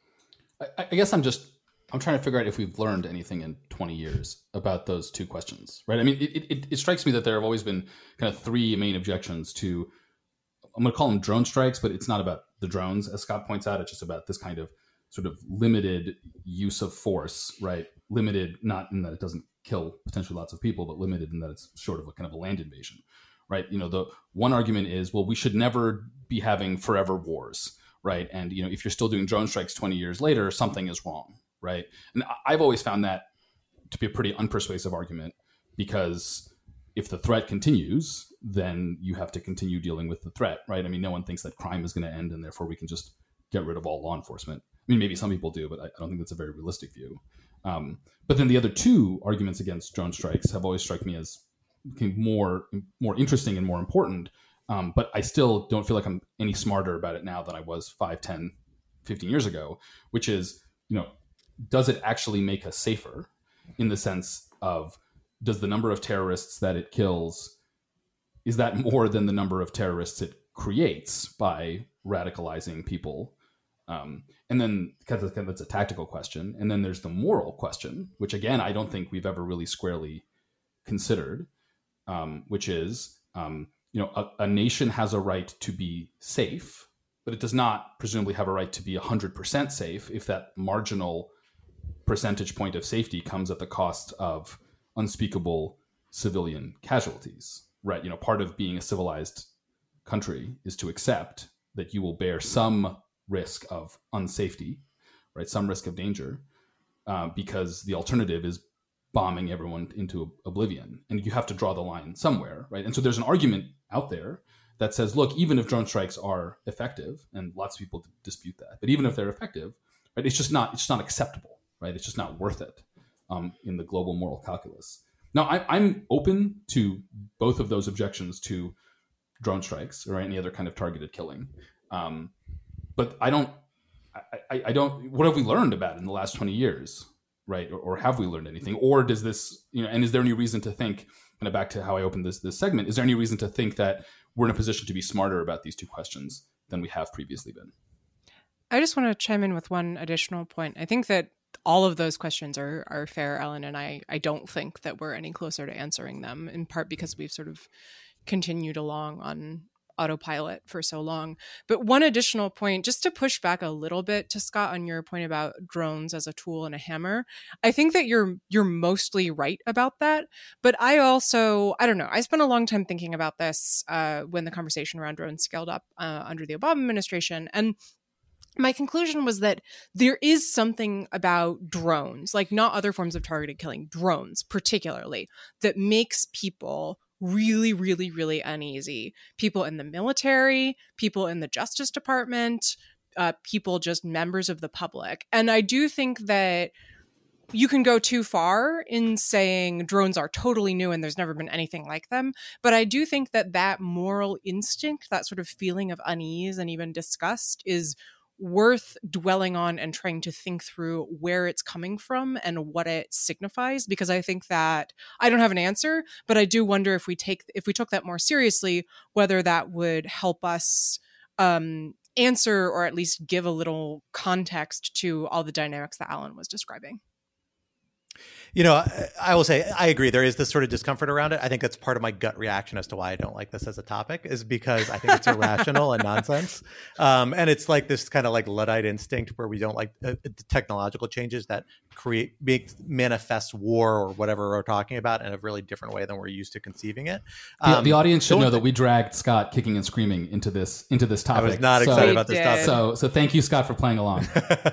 S2: I guess I'm trying to figure out if we've learned anything in 20 years about those two questions, right? I mean, it strikes me that there have always been kind of three main objections to, I'm going to call them drone strikes, but it's not about the drones, as Scott points out. It's just about this kind of sort of limited use of force, right? Limited, not in that it doesn't kill potentially lots of people, but limited in that it's sort of a kind of a land invasion, right? The one argument is, well, we should never be having forever wars, right? And, if you're still doing drone strikes 20 years later, something is wrong, right? And I've always found that to be a pretty unpersuasive argument, because if the threat continues, then you have to continue dealing with the threat, right? I mean, no one thinks that crime is going to end and therefore we can just get rid of all law enforcement. I mean, maybe some people do, but I don't think that's a very realistic view. But then the other two arguments against drone strikes have always struck me as more interesting and more important. But I still don't feel like I'm any smarter about it now than I was 5, 10, 15 years ago, which is, does it actually make us safer in the sense of, does the number of terrorists that it kills, is that more than the number of terrorists it creates by radicalizing people? And then that's a tactical question. And then there's the moral question, which again, I don't think we've ever really squarely considered, which is, a nation has a right to be safe, but it does not presumably have a right to be 100% safe if that marginal percentage point of safety comes at the cost of unspeakable civilian casualties, right? Part of being a civilized country is to accept that you will bear some risk of unsafety, right? Some risk of danger, because the alternative is bombing everyone into oblivion. And you have to draw the line somewhere, right? And so there's an argument out there that says, look, even if drone strikes are effective, and lots of people dispute that, but even if they're effective, right, it's just not acceptable, right? It's just not worth it in the global moral calculus. Now, I'm open to both of those objections to drone strikes or any other kind of targeted killing. But I don't, what have we learned about it in the last 20 years, right? Or have we learned anything? Or does this, and is there any reason to think, kind of back to how I opened this segment, is there any reason to think that we're in a position to be smarter about these two questions than we have previously been?
S4: I just want to chime in with one additional point. I think that all of those questions are fair, Ellen, and I don't think that we're any closer to answering them, in part because we've sort of continued along autopilot for so long. But one additional point, just to push back a little bit to Scott on your point about drones as a tool and a hammer, I think that you're mostly right about that. But I don't know, I spent a long time thinking about this when the conversation around drones scaled up under the Obama administration. And my conclusion was that there is something about drones, like not other forms of targeted killing, drones particularly, that makes people really, really, really uneasy. People in the military, people in the Justice Department, people just members of the public. And I do think that you can go too far in saying drones are totally new and there's never been anything like them. But I do think that that moral instinct, that sort of feeling of unease and even disgust is worth dwelling on and trying to think through where it's coming from and what it signifies, because I think that I don't have an answer, but I do wonder if we took that more seriously, whether that would help us answer or at least give a little context to all the dynamics that Alan was describing.
S5: You know, I will say, I agree. There is this sort of discomfort around it. I think that's part of my gut reaction as to why I don't like this as a topic, is because I think it's irrational and nonsense. And it's like this kind of like Luddite instinct where we don't like the technological changes that manifest war or whatever we're talking about in a really different way than we're used to conceiving it.
S2: The audience should know that we dragged Scott kicking and screaming into this topic.
S5: I was not excited about this topic.
S2: So thank you, Scott, for playing along.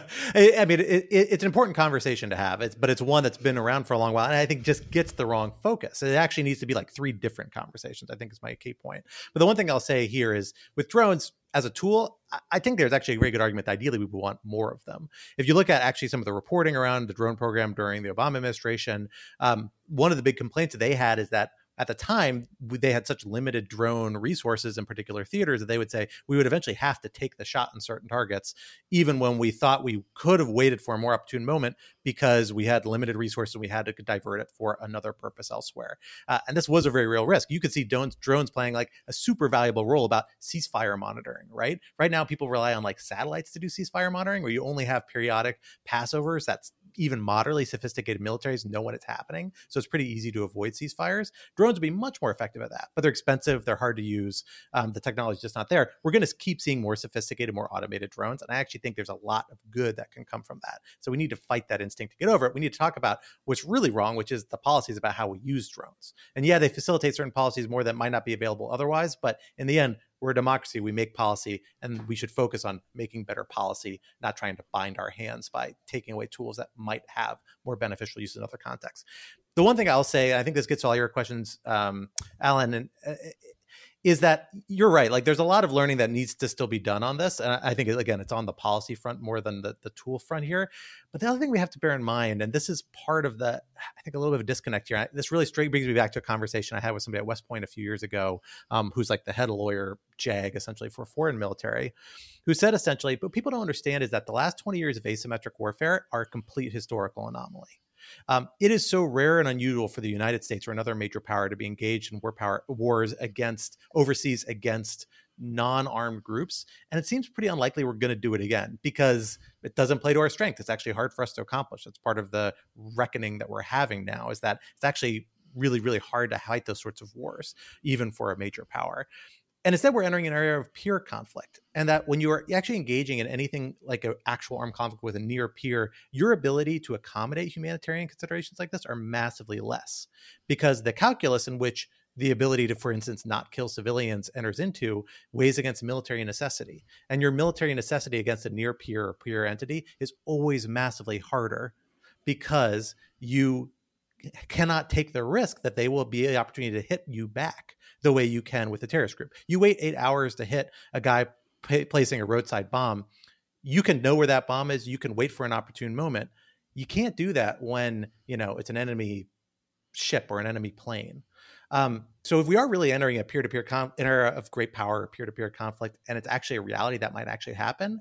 S5: I mean, it's an important conversation to have, but it's one that's been around for a long while, and I think just gets the wrong focus. It actually needs to be like 3 different conversations, I think is my key point. But the one thing I'll say here is with drones as a tool, I think there's actually a very good argument that ideally we would want more of them. If you look at actually some of the reporting around the drone program during the Obama administration, one of the big complaints that they had is that at the time, they had such limited drone resources in particular theaters that they would say we would eventually have to take the shot on certain targets, even when we thought we could have waited for a more opportune moment because we had limited resources and we had to divert it for another purpose elsewhere. And this was a very real risk. You could see drones playing like a super valuable role about ceasefire monitoring, right? Right now, people rely on like satellites to do ceasefire monitoring, where you only have periodic passovers. That's even moderately sophisticated militaries know when it's happening. So it's pretty easy to avoid ceasefires. Drones would be much more effective at that, but they're expensive. They're hard to use. The technology is just not there. We're going to keep seeing more sophisticated, more automated drones. And I actually think there's a lot of good that can come from that. So we need to fight that instinct to get over it. We need to talk about what's really wrong, which is the policies about how we use drones. And yeah, they facilitate certain policies more that might not be available otherwise. But in the end, we're a democracy. We make policy, and we should focus on making better policy, not trying to bind our hands by taking away tools that might have more beneficial use in other contexts. The one thing I'll say, and I think this gets to all your questions, Alan, is that you're right. Like there's a lot of learning that needs to still be done on this. And I think, again, it's on the policy front more than the tool front here. But the other thing we have to bear in mind, and this is part of the, I think a little bit of a disconnect here. This really brings me back to a conversation I had with somebody at West Point a few years ago, who's like the head lawyer, JAG, essentially for foreign military, who said essentially, but people don't understand is that the last 20 years of asymmetric warfare are a complete historical anomaly. It is so rare and unusual for the United States or another major power to be engaged in wars overseas against non-armed groups. And it seems pretty unlikely we're going to do it again because it doesn't play to our strength. It's actually hard for us to accomplish. It's part of the reckoning that we're having now, is that it's actually really, really hard to fight those sorts of wars, even for a major power. And instead, we're entering an area of peer conflict. And that when you are actually engaging in anything like an actual armed conflict with a near peer, your ability to accommodate humanitarian considerations like this are massively less. Because the calculus in which the ability to, for instance, not kill civilians enters into weighs against military necessity. And your military necessity against a near peer or peer entity is always massively harder because you cannot take the risk that they will be the opportunity to hit you back the way you can with a terrorist group. You wait 8 hours to hit a guy placing a roadside bomb. You can know where that bomb is. You can wait for an opportune moment. You can't do that when, it's an enemy ship or an enemy plane. So if we are really entering a peer-to-peer an era of great power, peer-to-peer conflict, and it's actually a reality that might actually happen,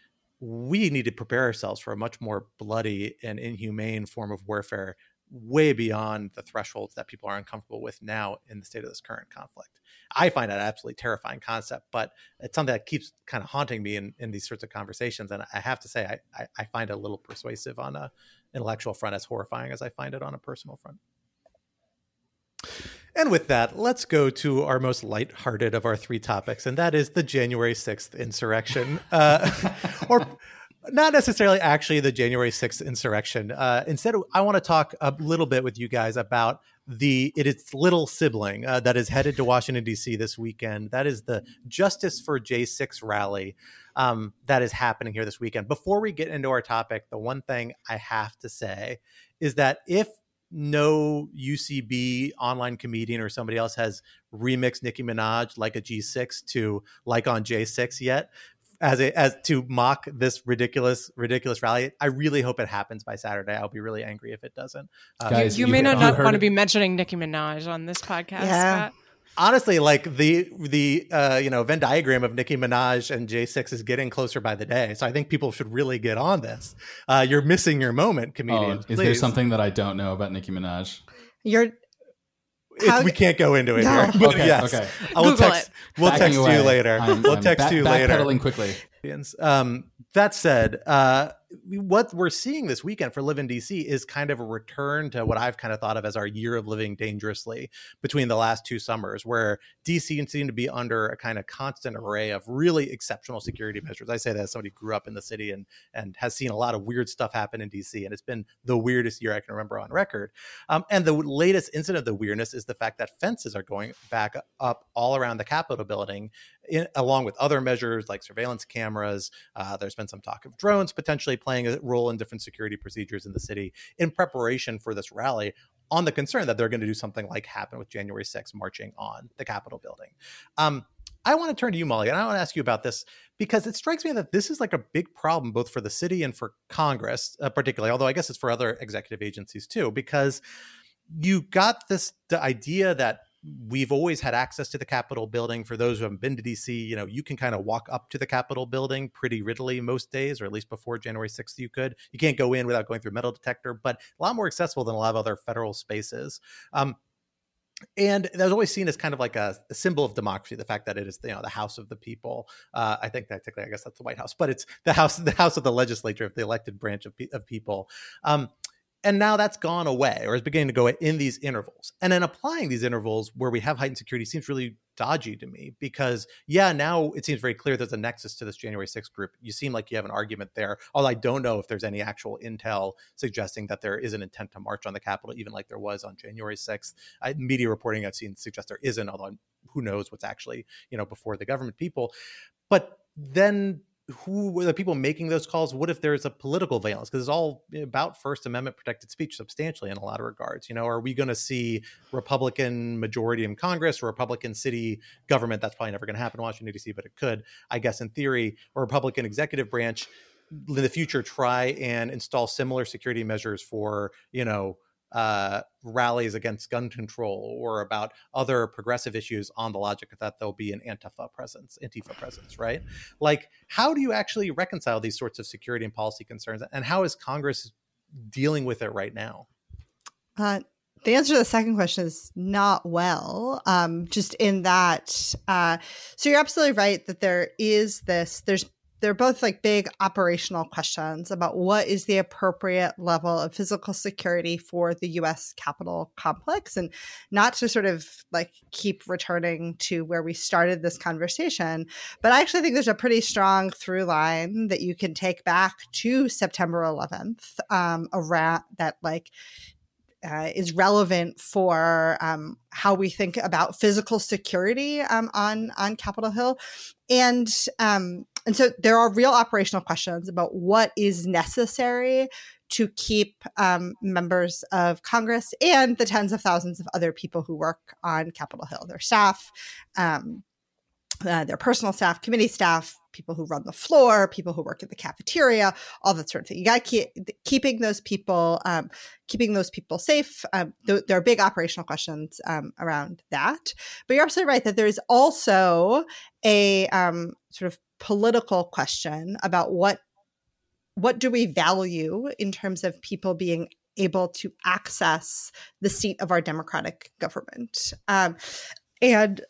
S5: we need to prepare ourselves for a much more bloody and inhumane form of warfare, way beyond the thresholds that people are uncomfortable with now in the state of this current conflict. I find that an absolutely terrifying concept, but it's something that keeps kind of haunting me in these sorts of conversations. And I have to say, I find it a little persuasive on an intellectual front, as horrifying as I find it on a personal front. And with that, let's go to our most lighthearted of our three topics, and that is the January 6th insurrection. Or not necessarily actually the January 6th insurrection. Instead, I want to talk a little bit with you guys about its little sibling that is headed to Washington, D.C. this weekend. That is the Justice for J6 rally that is happening here this weekend. Before we get into our topic, the one thing I have to say is that if no UCB online comedian or somebody else has remixed Nicki Minaj like a G6 to like on J6 yet, as to mock this ridiculous rally, I really hope it happens by Saturday. I'll be really angry if it doesn't.
S4: Guys, you may not want to be mentioning Nicki Minaj on this podcast. Yeah. Scott.
S5: Honestly, like the Venn diagram of Nicki Minaj and J6 is getting closer by the day. So I think people should really get on this. You're missing your moment, comedians.
S2: Is there something that I don't know about Nicki Minaj?
S5: We can't go into it here.
S2: Okay,
S5: yes.
S2: Okay.
S5: We'll text you later. We'll text you later.
S2: Backpedaling quickly.
S5: That said, what we're seeing this weekend for Live in DC is kind of a return to what I've kind of thought of as our year of living dangerously between the last two summers, where DC seemed to be under a kind of constant array of really exceptional security measures. I say that as somebody who grew up in the city and has seen a lot of weird stuff happen in DC, and it's been the weirdest year I can remember on record. And the latest incident of the weirdness is the fact that fences are going back up all around the Capitol building, along with other measures like surveillance cameras. There's been some talk of drones potentially playing a role in different security procedures in the city in preparation for this rally, on the concern that they're going to do something like happen with January 6th marching on the Capitol building. I want to turn to you, Molly, and I want to ask you about this because it strikes me that this is like a big problem both for the city and for Congress, particularly, although I guess it's for other executive agencies too, because you got the idea that we've always had access to the Capitol building. For those who haven't been to DC, you can kind of walk up to the Capitol building pretty readily most days, or at least before January 6th you could. You can't go in without going through a metal detector, but a lot more accessible than a lot of other federal spaces. And that was always seen as kind of like a symbol of democracy, the fact that it is the House of the people. I think technically, I guess that's the White House, but it's the House of the legislature, of the elected branch of people. And now that's gone away, or is beginning to go in these intervals. And then applying these intervals where we have heightened security seems really dodgy to me because, now it seems very clear there's a nexus to this January 6th group. You seem like you have an argument there, although I don't know if there's any actual intel suggesting that there is an intent to march on the Capitol, even like there was on January 6th. Media reporting I've seen suggests there isn't, although who knows what's actually, before the government people. But then who were the people making those calls? What if there's a political valence? Because it's all about First Amendment protected speech substantially in a lot of regards. Are we going to see Republican majority in Congress or Republican city government? That's probably never going to happen in Washington, D.C., but it could, I guess, in theory, or Republican executive branch in the future try and install similar security measures for, rallies against gun control or about other progressive issues on the logic that there'll be an Antifa presence, right? Like, how do you actually reconcile these sorts of security and policy concerns? And how is Congress dealing with it right now?
S3: The answer to the second question is not well, just in that. So you're absolutely right that they're both like big operational questions about what is the appropriate level of physical security for the U.S. Capitol complex, and not to sort of like keep returning to where we started this conversation. But I actually think there's a pretty strong through line that you can take back to September 11th around that, like, is relevant for how we think about physical security on Capitol Hill. And so there are real operational questions about what is necessary to keep members of Congress and the tens of thousands of other people who work on Capitol Hill, their staff, their personal staff, committee staff, people who run the floor, people who work in the cafeteria, all that sort of thing. You got to keeping those people safe. There are big operational questions around that. But you're absolutely right that there is also a sort of political question about what do we value in terms of people being able to access the seat of our democratic government. And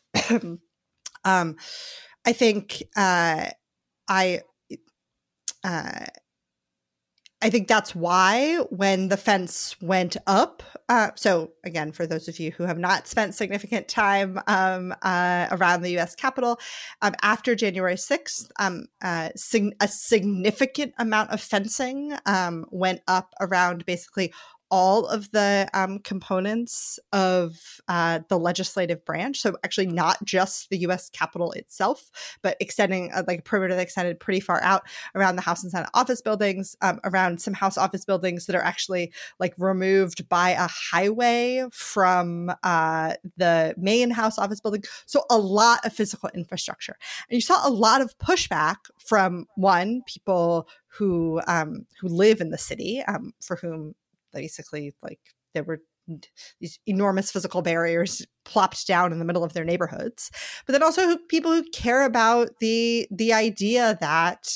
S3: I think I think that's why when the fence went up, so again, for those of you who have not spent significant time around the U.S. Capitol, after January 6th, a significant amount of fencing went up around basically all of the components of the legislative branch. So actually not just the U.S. Capitol itself, but extending like a perimeter that extended pretty far out around the House and Senate office buildings, around some House office buildings that are actually like removed by a highway from the main House office building. So a lot of physical infrastructure. And you saw a lot of pushback from people who live in the city, for whom basically like there were these enormous physical barriers plopped down in the middle of their neighborhoods, but then also people who care about the idea that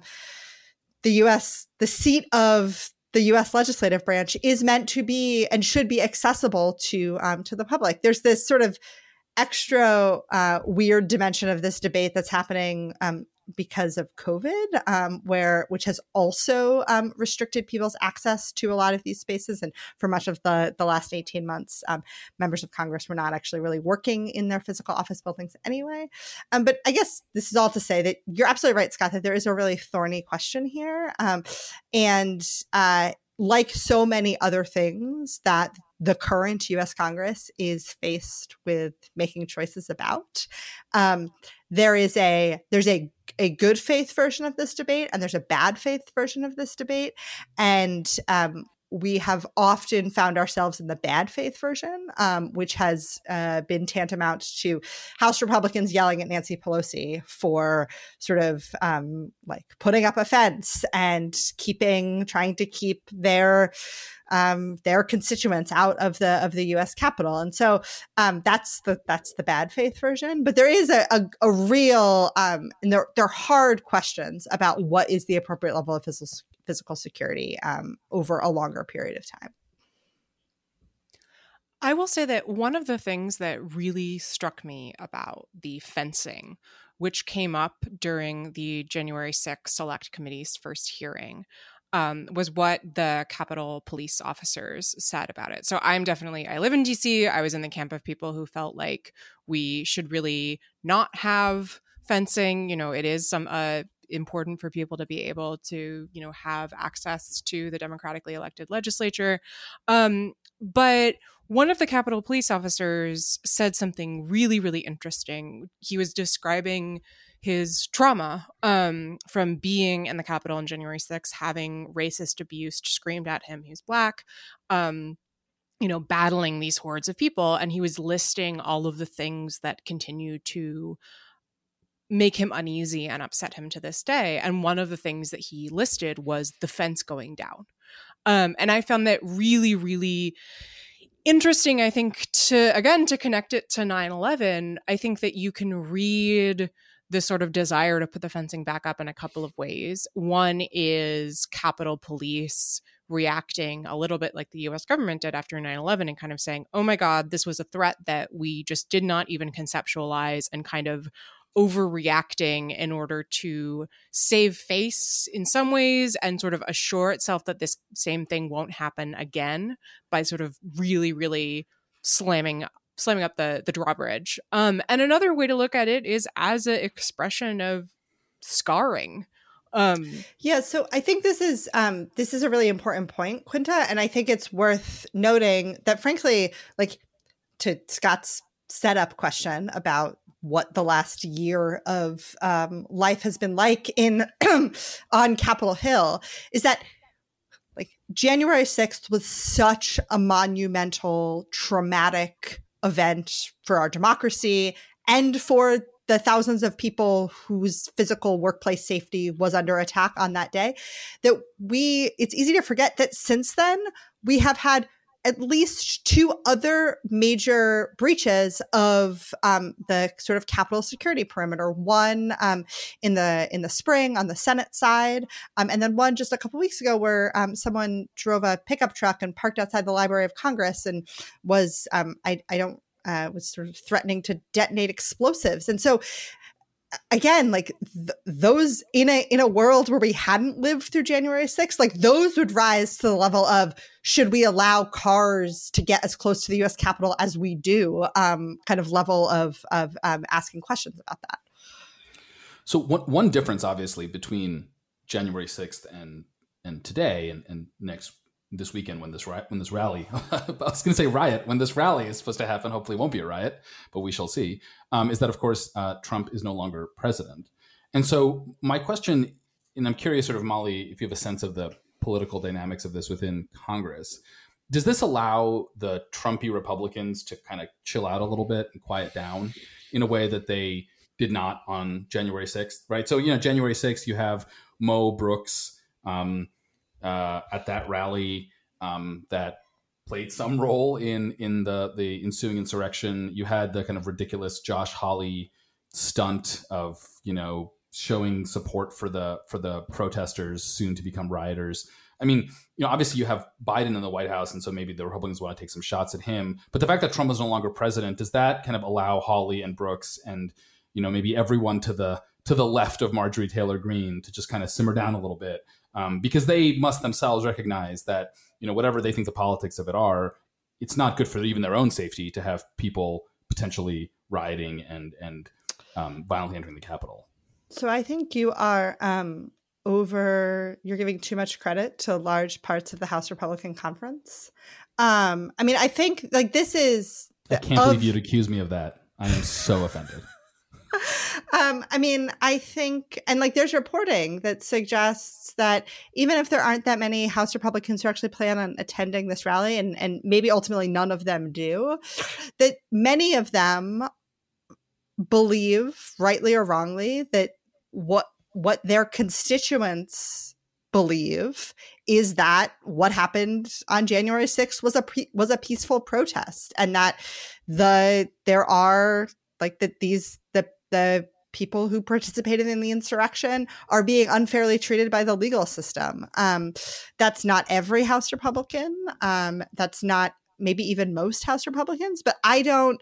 S3: the seat of the U.S. legislative branch is meant to be and should be accessible to the public. There's this sort of extra weird dimension of this debate that's happening because of COVID, which has also restricted people's access to a lot of these spaces. And for much of the last 18 months, members of Congress were not actually really working in their physical office buildings anyway. But I guess this is all to say that you're absolutely right, Scott, that there is a really thorny question here. And like so many other things that the current U.S. Congress is faced with making choices about, there's a good faith version of this debate and there's a bad faith version of this debate. And we have often found ourselves in the bad faith version, which has been tantamount to House Republicans yelling at Nancy Pelosi for sort of like putting up a fence and trying to keep their constituents out of the U.S. Capitol. And so that's the bad faith version. But there is a real and they're hard questions about what is the appropriate level of physical security over a longer period of time.
S4: I will say that one of the things that really struck me about the fencing, which came up during the January 6th Select Committee's first hearing, was what the Capitol police officers said about it. So I live in DC. I was in the camp of people who felt like we should really not have fencing. You know, it is important for people to be able to, have access to the democratically elected legislature. But one of the Capitol police officers said something really, really interesting. He was describing his trauma from being in the Capitol on January 6th, having racist abuse screamed at him. He was Black, battling these hordes of people. And he was listing all of the things that continue to make him uneasy and upset him to this day. And one of the things that he listed was the fence going down. And I found that really, really interesting, I think, to connect it to 9/11. I think that you can read this sort of desire to put the fencing back up in a couple of ways. One is Capitol Police reacting a little bit like the US government did after 9/11 and kind of saying, oh my God, this was a threat that we just did not even conceptualize, and kind of overreacting in order to save face in some ways and sort of assure itself that this same thing won't happen again by sort of really, really slamming up the drawbridge. And another way to look at it is as an expression of scarring.
S3: Yeah, so I think this is a really important point, Quinta, and I think it's worth noting that, frankly, like to Scott's setup question about what the last year of life has been like on Capitol Hill, is that like January 6th was such a monumental, traumatic event for our democracy and for the thousands of people whose physical workplace safety was under attack on that day, that it's easy to forget that since then we have had at least two other major breaches of the sort of Capitol security perimeter. One in the spring on the Senate side, and then one just a couple weeks ago where someone drove a pickup truck and parked outside the Library of Congress and was was sort of threatening to detonate explosives. And so again, like those in a world where we hadn't lived through January 6th, like those would rise to the level of, should we allow cars to get as close to the U.S. Capitol as we do, kind of level of asking questions about that.
S2: So one difference, obviously, between January 6th and today and this weekend when this rally, I was going to say riot, when this rally is supposed to happen, hopefully it won't be a riot, but we shall see, is that, of course, Trump is no longer president. And so my question, and I'm curious sort of, Molly, if you have a sense of the political dynamics of this within Congress, does this allow the Trumpy Republicans to kind of chill out a little bit and quiet down in a way that they did not on January 6th, right? So, January 6th, you have Mo Brooks at that rally that played some role in the ensuing insurrection. You had the kind of ridiculous Josh Hawley stunt of, showing support for the protesters soon to become rioters. I mean, obviously you have Biden in the White House, and so maybe the Republicans want to take some shots at him. But the fact that Trump is no longer president, does that kind of allow Hawley and Brooks and maybe everyone to the left of Marjorie Taylor Greene to just kind of simmer down a little bit, because they must themselves recognize that, whatever they think the politics of it are, it's not good for even their own safety to have people potentially rioting and violently entering the Capitol.
S3: So I think you are you're giving too much credit to large parts of the House Republican Conference. I mean, I think like this is...
S2: I can't believe you'd accuse me of that. I am so offended.
S3: I mean, I think, and like there's reporting that suggests that even if there aren't that many House Republicans who actually plan on attending this rally, and maybe ultimately none of them do, that many of them believe, rightly or wrongly, that what their constituents believe is that what happened on January 6th was a peaceful protest, and that there are like that the people who participated in the insurrection are being unfairly treated by the legal system. That's not every House Republican. That's not maybe even most House Republicans. But I don't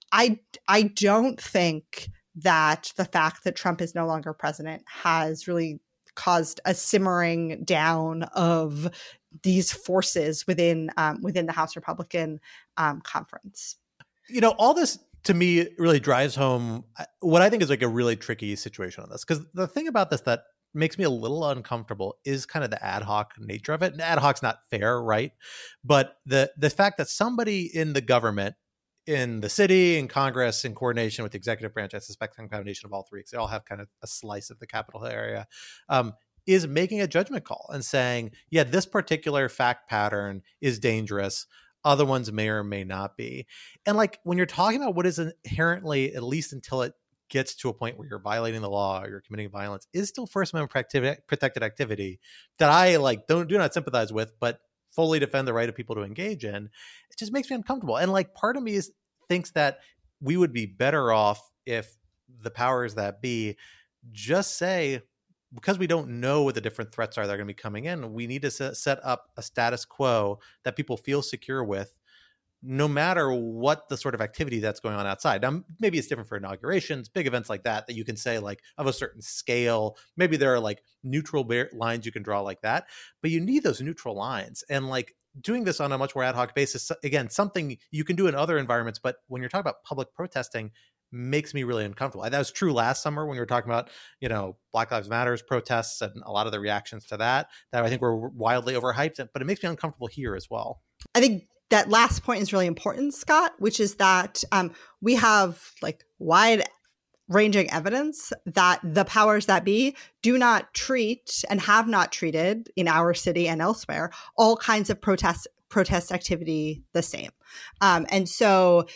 S3: think that the fact that Trump is no longer president has really caused a simmering down of these forces within the House Republican conference.
S5: All this to me really drives home what I think is like a really tricky situation on this. Because the thing about this that makes me a little uncomfortable is kind of the ad hoc nature of it. And ad hoc's not fair, right? But the fact that somebody in the government, in the city, in Congress, in coordination with the executive branch, I suspect some combination of all three, because they all have kind of a slice of the Capitol area, is making a judgment call and saying, yeah, this particular fact pattern is dangerous. Other ones may or may not be. And like when you're talking about what is inherently, at least until it gets to a point where you're violating the law or you're committing violence, is still First Amendment protected activity that I like do not sympathize with, but fully defend the right of people to engage in. It just makes me uncomfortable. And like part of me thinks that we would be better off if the powers that be just say, because we don't know what the different threats are that are going to be coming in, we need to set up a status quo that people feel secure with, no matter what the sort of activity that's going on outside. Now, maybe it's different for inaugurations, big events like that you can say like of a certain scale. Maybe there are like neutral lines you can draw like that, but you need those neutral lines. And like doing this on a much more ad hoc basis, again, something you can do in other environments, but when you're talking about public protesting, makes me really uncomfortable. That was true last summer when we were talking about, Black Lives Matter protests and a lot of the reactions to that I think were wildly overhyped, but it makes me uncomfortable here as well.
S3: I think that last point is really important, Scott, which is that we have like wide ranging evidence that the powers that be do not treat and have not treated in our city and elsewhere all kinds of protest activity the same. And so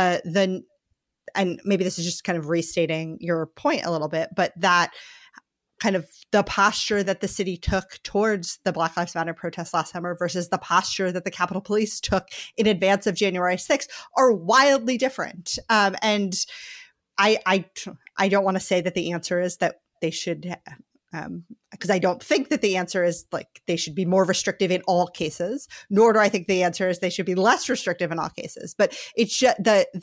S3: and maybe this is just kind of restating your point a little bit, but that kind of the posture that the city took towards the Black Lives Matter protests last summer versus the posture that the Capitol Police took in advance of January 6th are wildly different. And I don't want to say that the answer is that they should, because I don't think that the answer is like they should be more restrictive in all cases, nor do I think the answer is they should be less restrictive in all cases. But it's just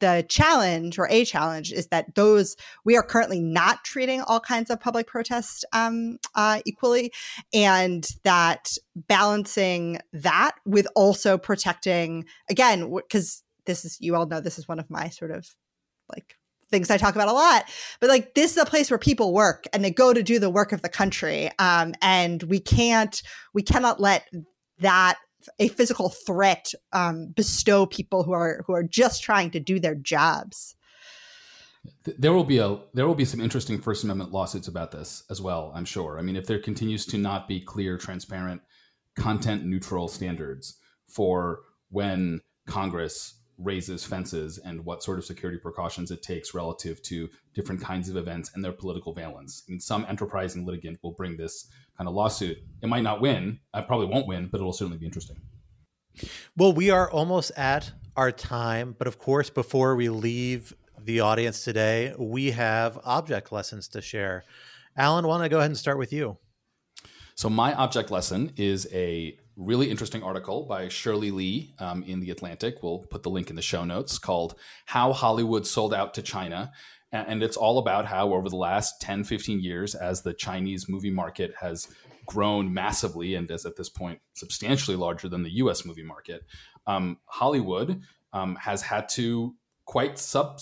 S3: the challenge, or a challenge, is that we are currently not treating all kinds of public protest equally, and that balancing that with also protecting, again, because you all know this is one of my sort of like things I talk about a lot, but like this is a place where people work and they go to do the work of the country, and we cannot let that, a physical threat, bestow people who are just trying to do their jobs.
S2: There will be some interesting First Amendment lawsuits about this as well, I'm sure. I mean, if there continues to not be clear, transparent, content neutral standards for when Congress raises fences and what sort of security precautions it takes relative to different kinds of events and their political valence. I mean, some enterprising litigant will bring this kind of lawsuit. It might not win. I probably won't win, but it'll certainly be interesting.
S5: Well, we are almost at our time, but of course, before we leave the audience today, we have object lessons to share. Alan, why don't I go ahead and start with you?
S2: So my object lesson is a really interesting article by Shirley Lee in The Atlantic. We'll put the link in the show notes, called How Hollywood Sold Out to China. And it's all about how over the last 10, 15 years, as the Chinese movie market has grown massively and is at this point substantially larger than the US movie market, Hollywood has had to quite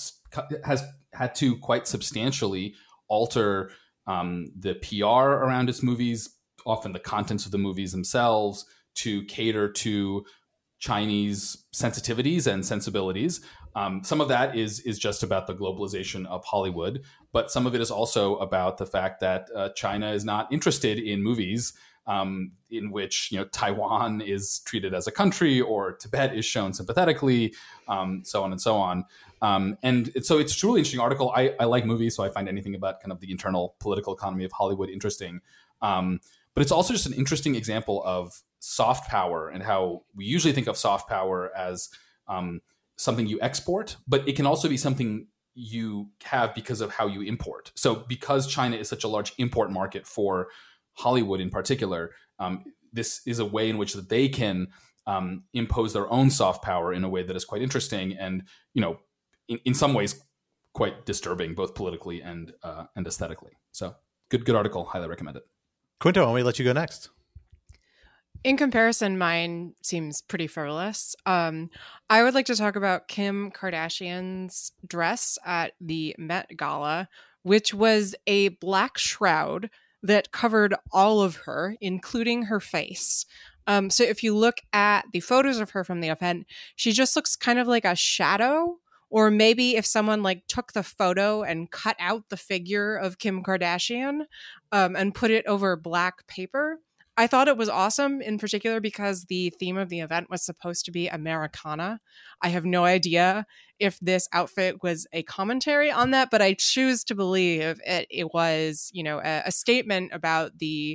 S2: substantially alter the PR around its movies, often the contents of the movies themselves, to cater to Chinese sensitivities and sensibilities. Some of that is just about the globalization of Hollywood, but some of it is also about the fact that China is not interested in movies in which Taiwan is treated as a country or Tibet is shown sympathetically, so on and so on. And so it's a truly interesting article. I like movies, so I find anything about kind of the internal political economy of Hollywood interesting. But it's also just an interesting example of soft power and how we usually think of soft power as something you export, but it can also be something you have because of how you import. So because China is such a large import market for Hollywood in particular, this is a way in which that they can impose their own soft power in a way that is quite interesting and, in some ways quite disturbing, both politically and aesthetically. So good article. Highly recommend it.
S5: Quinto, why don't we let you go next?
S4: In comparison, mine seems pretty frivolous. I would like to talk about Kim Kardashian's dress at the Met Gala, which was a black shroud that covered all of her, including her face. So if you look at the photos of her from the event, she just looks kind of like a shadow. Or maybe if someone took the photo and cut out the figure of Kim Kardashian and put it over black paper. I thought it was awesome, in particular because the theme of the event was supposed to be Americana. I have no idea if this outfit was a commentary on that, but I choose to believe it was, a statement about the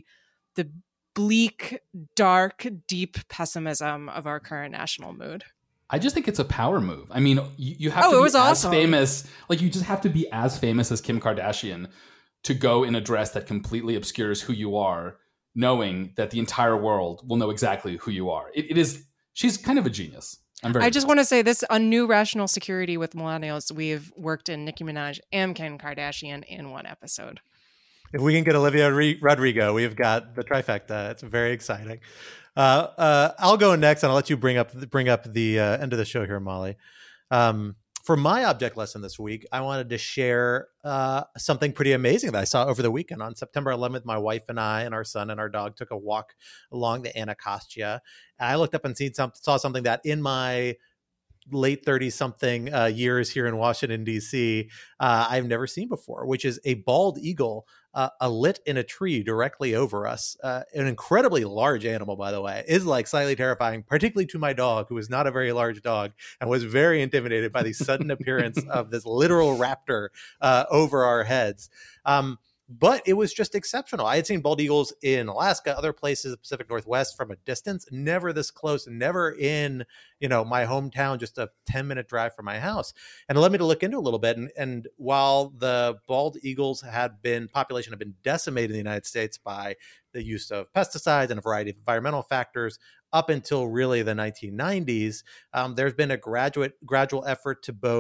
S4: bleak, dark, deep pessimism of our current national mood.
S2: I just think it's a power move. I mean, you have to be as awesome. Famous. You just have to be as famous as Kim Kardashian to go in a dress that completely obscures who you are, knowing that the entire world will know exactly who you are. She's kind of a genius.
S4: I just want to say this, on New Rational Security with Millennials, we've worked in Nicki Minaj and Kim Kardashian in one episode.
S5: If we can get Olivia Rodrigo, we've got the trifecta. It's very exciting. I'll go next, and I'll let you bring up the end of the show here, Molly. For my object lesson this week, I wanted to share something pretty amazing that I saw over the weekend. On September 11th, my wife and I and our son and our dog took a walk along the Anacostia. And I looked up and saw something that in my late 30-something years here in Washington, D.C., I've never seen before, which is a bald eagle lit in a tree directly over us. An incredibly large animal, by the way. Is slightly terrifying, particularly to my dog, who is not a very large dog and was very intimidated by the sudden appearance of this literal raptor over our heads. But it was just exceptional. I had seen bald eagles in Alaska, other places, the Pacific Northwest, from a distance, never this close, never in, my hometown, just a 10-minute drive from my house. And it led me to look into a little bit. And while the bald eagles population had been decimated in the United States by the use of pesticides and a variety of environmental factors up until really the 1990s, there's been a gradual effort to both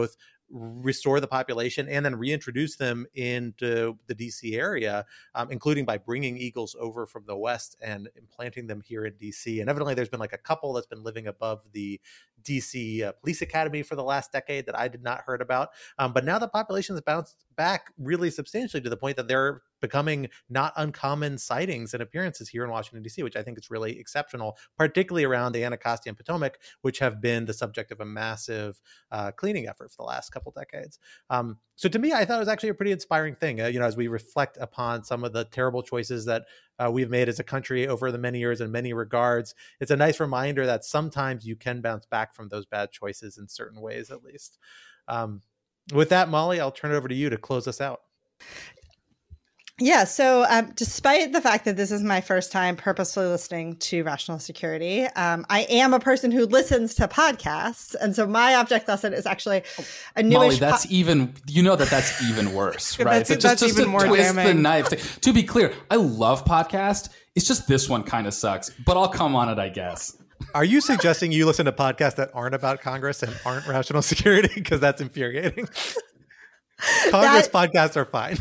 S5: restore the population and then reintroduce them into the DC area, including by bringing eagles over from the West and implanting them here in DC. And evidently there's been like a couple that's been living above the DC Police Academy for the last decade that I did not heard about. But now the population has bounced back really substantially to the point that they're becoming not uncommon sightings and appearances here in Washington, D.C., which I think is really exceptional, particularly around the Anacostia and Potomac, which have been the subject of a massive cleaning effort for the last couple decades. So to me, I thought it was actually a pretty inspiring thing, as we reflect upon some of the terrible choices that we've made as a country over the many years in many regards. It's a nice reminder that sometimes you can bounce back from those bad choices in certain ways, at least. With that, Molly, I'll turn it over to you to close us out.
S3: Yeah, so despite the fact that this is my first time purposefully listening to Rational Security, I am a person who listens to podcasts. And so my object lesson is actually a newish...
S2: Molly, that's even worse, right?
S4: That's even more
S2: twist
S4: damning.
S2: the knife. To be clear, I love podcasts. It's just this one kind of sucks, but I'll come on it, I guess.
S5: Are you suggesting you listen to podcasts that aren't about Congress and aren't rational security? Because that's infuriating. Congress podcasts are fine.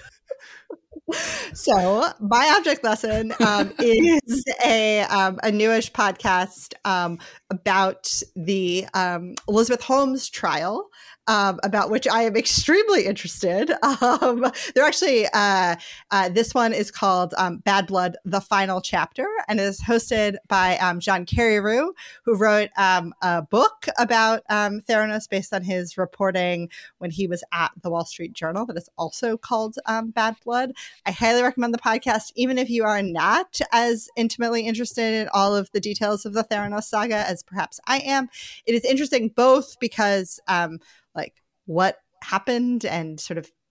S3: So my object lesson is a newish podcast about the Elizabeth Holmes trial, about which I am extremely interested. They're actually, this one is called Bad Blood, The Final Chapter, and is hosted by John Carreyrou, who wrote a book about Theranos based on his reporting when he was at the Wall Street Journal that is also called Bad Blood. I highly recommend the podcast, even if you are not as intimately interested in all of the details of the Theranos saga as perhaps I am. It is interesting both because what happened and sort of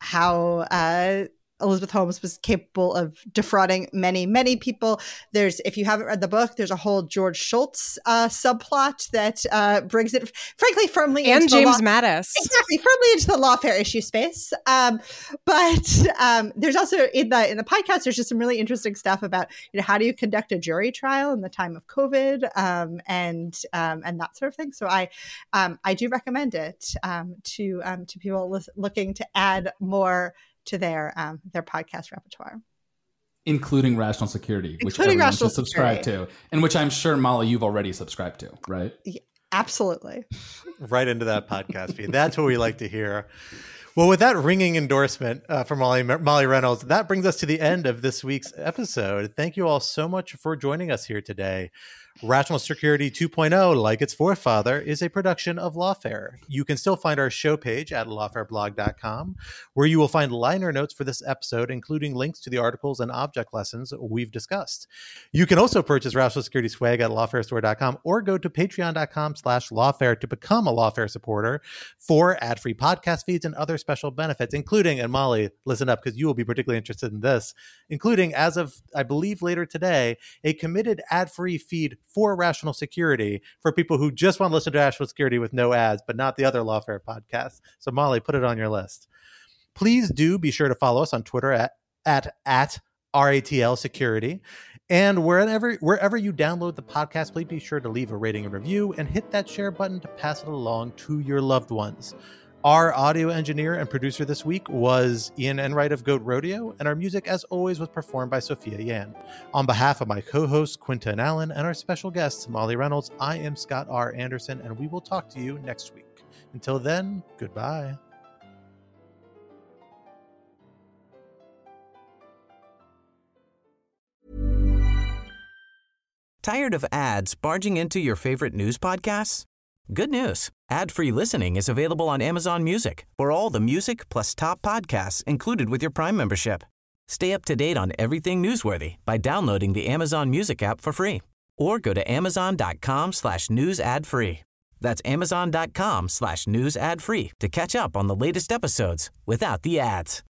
S3: how Elizabeth Holmes was capable of defrauding many, many people. If you haven't read the book, there's a whole George Shultz subplot that brings it, frankly, firmly
S4: and
S3: into
S4: James
S3: the law.
S4: Mattis.
S3: Exactly, firmly into the lawfare issue space. But there's also in the podcast, there's just some really interesting stuff about how do you conduct a jury trial in the time of COVID and that sort of thing. So I do recommend it to people looking to add more to their podcast repertoire,
S2: including Rational Security, which everyone should subscribe to, and which I'm sure, Molly, you've already subscribed to, right?
S3: Yeah, absolutely.
S5: Right into that podcast feed. That's what we like to hear. Well, with that ringing endorsement from Molly Reynolds, that brings us to the end of this week's episode. Thank you all so much for joining us here today. Rational Security 2.0, like its forefather, is a production of Lawfare. You can still find our show page at lawfareblog.com, where you will find liner notes for this episode, including links to the articles and object lessons we've discussed. You can also purchase Rational Security swag at lawfarestore.com or go to patreon.com/lawfare to become a Lawfare supporter for ad-free podcast feeds and other special benefits, including, and Molly, listen up because you will be particularly interested in this, including, as of, I believe, later today, a committed ad-free feed for Rational Security for people who just want to listen to Rational Security with no ads, but not the other Lawfare podcasts. So Molly, put it on your list. Please do be sure to follow us on Twitter at RATL Security. And wherever you download the podcast, please be sure to leave a rating and review and hit that share button to pass it along to your loved ones. Our audio engineer and producer this week was Ian Enright of Goat Rodeo, and our music, as always, was performed by Sophia Yan. On behalf of my co-hosts, Quinta and Allen, and our special guests, Molly Reynolds, I am Scott R. Anderson, and we will talk to you next week. Until then, goodbye.
S1: Tired of ads barging into your favorite news podcasts? Good news. Ad-free listening is available on Amazon Music for all the music plus top podcasts included with your Prime membership. Stay up to date on everything newsworthy by downloading the Amazon Music app for free or go to amazon.com/news ad free. That's amazon.com/news ad free to catch up on the latest episodes without the ads.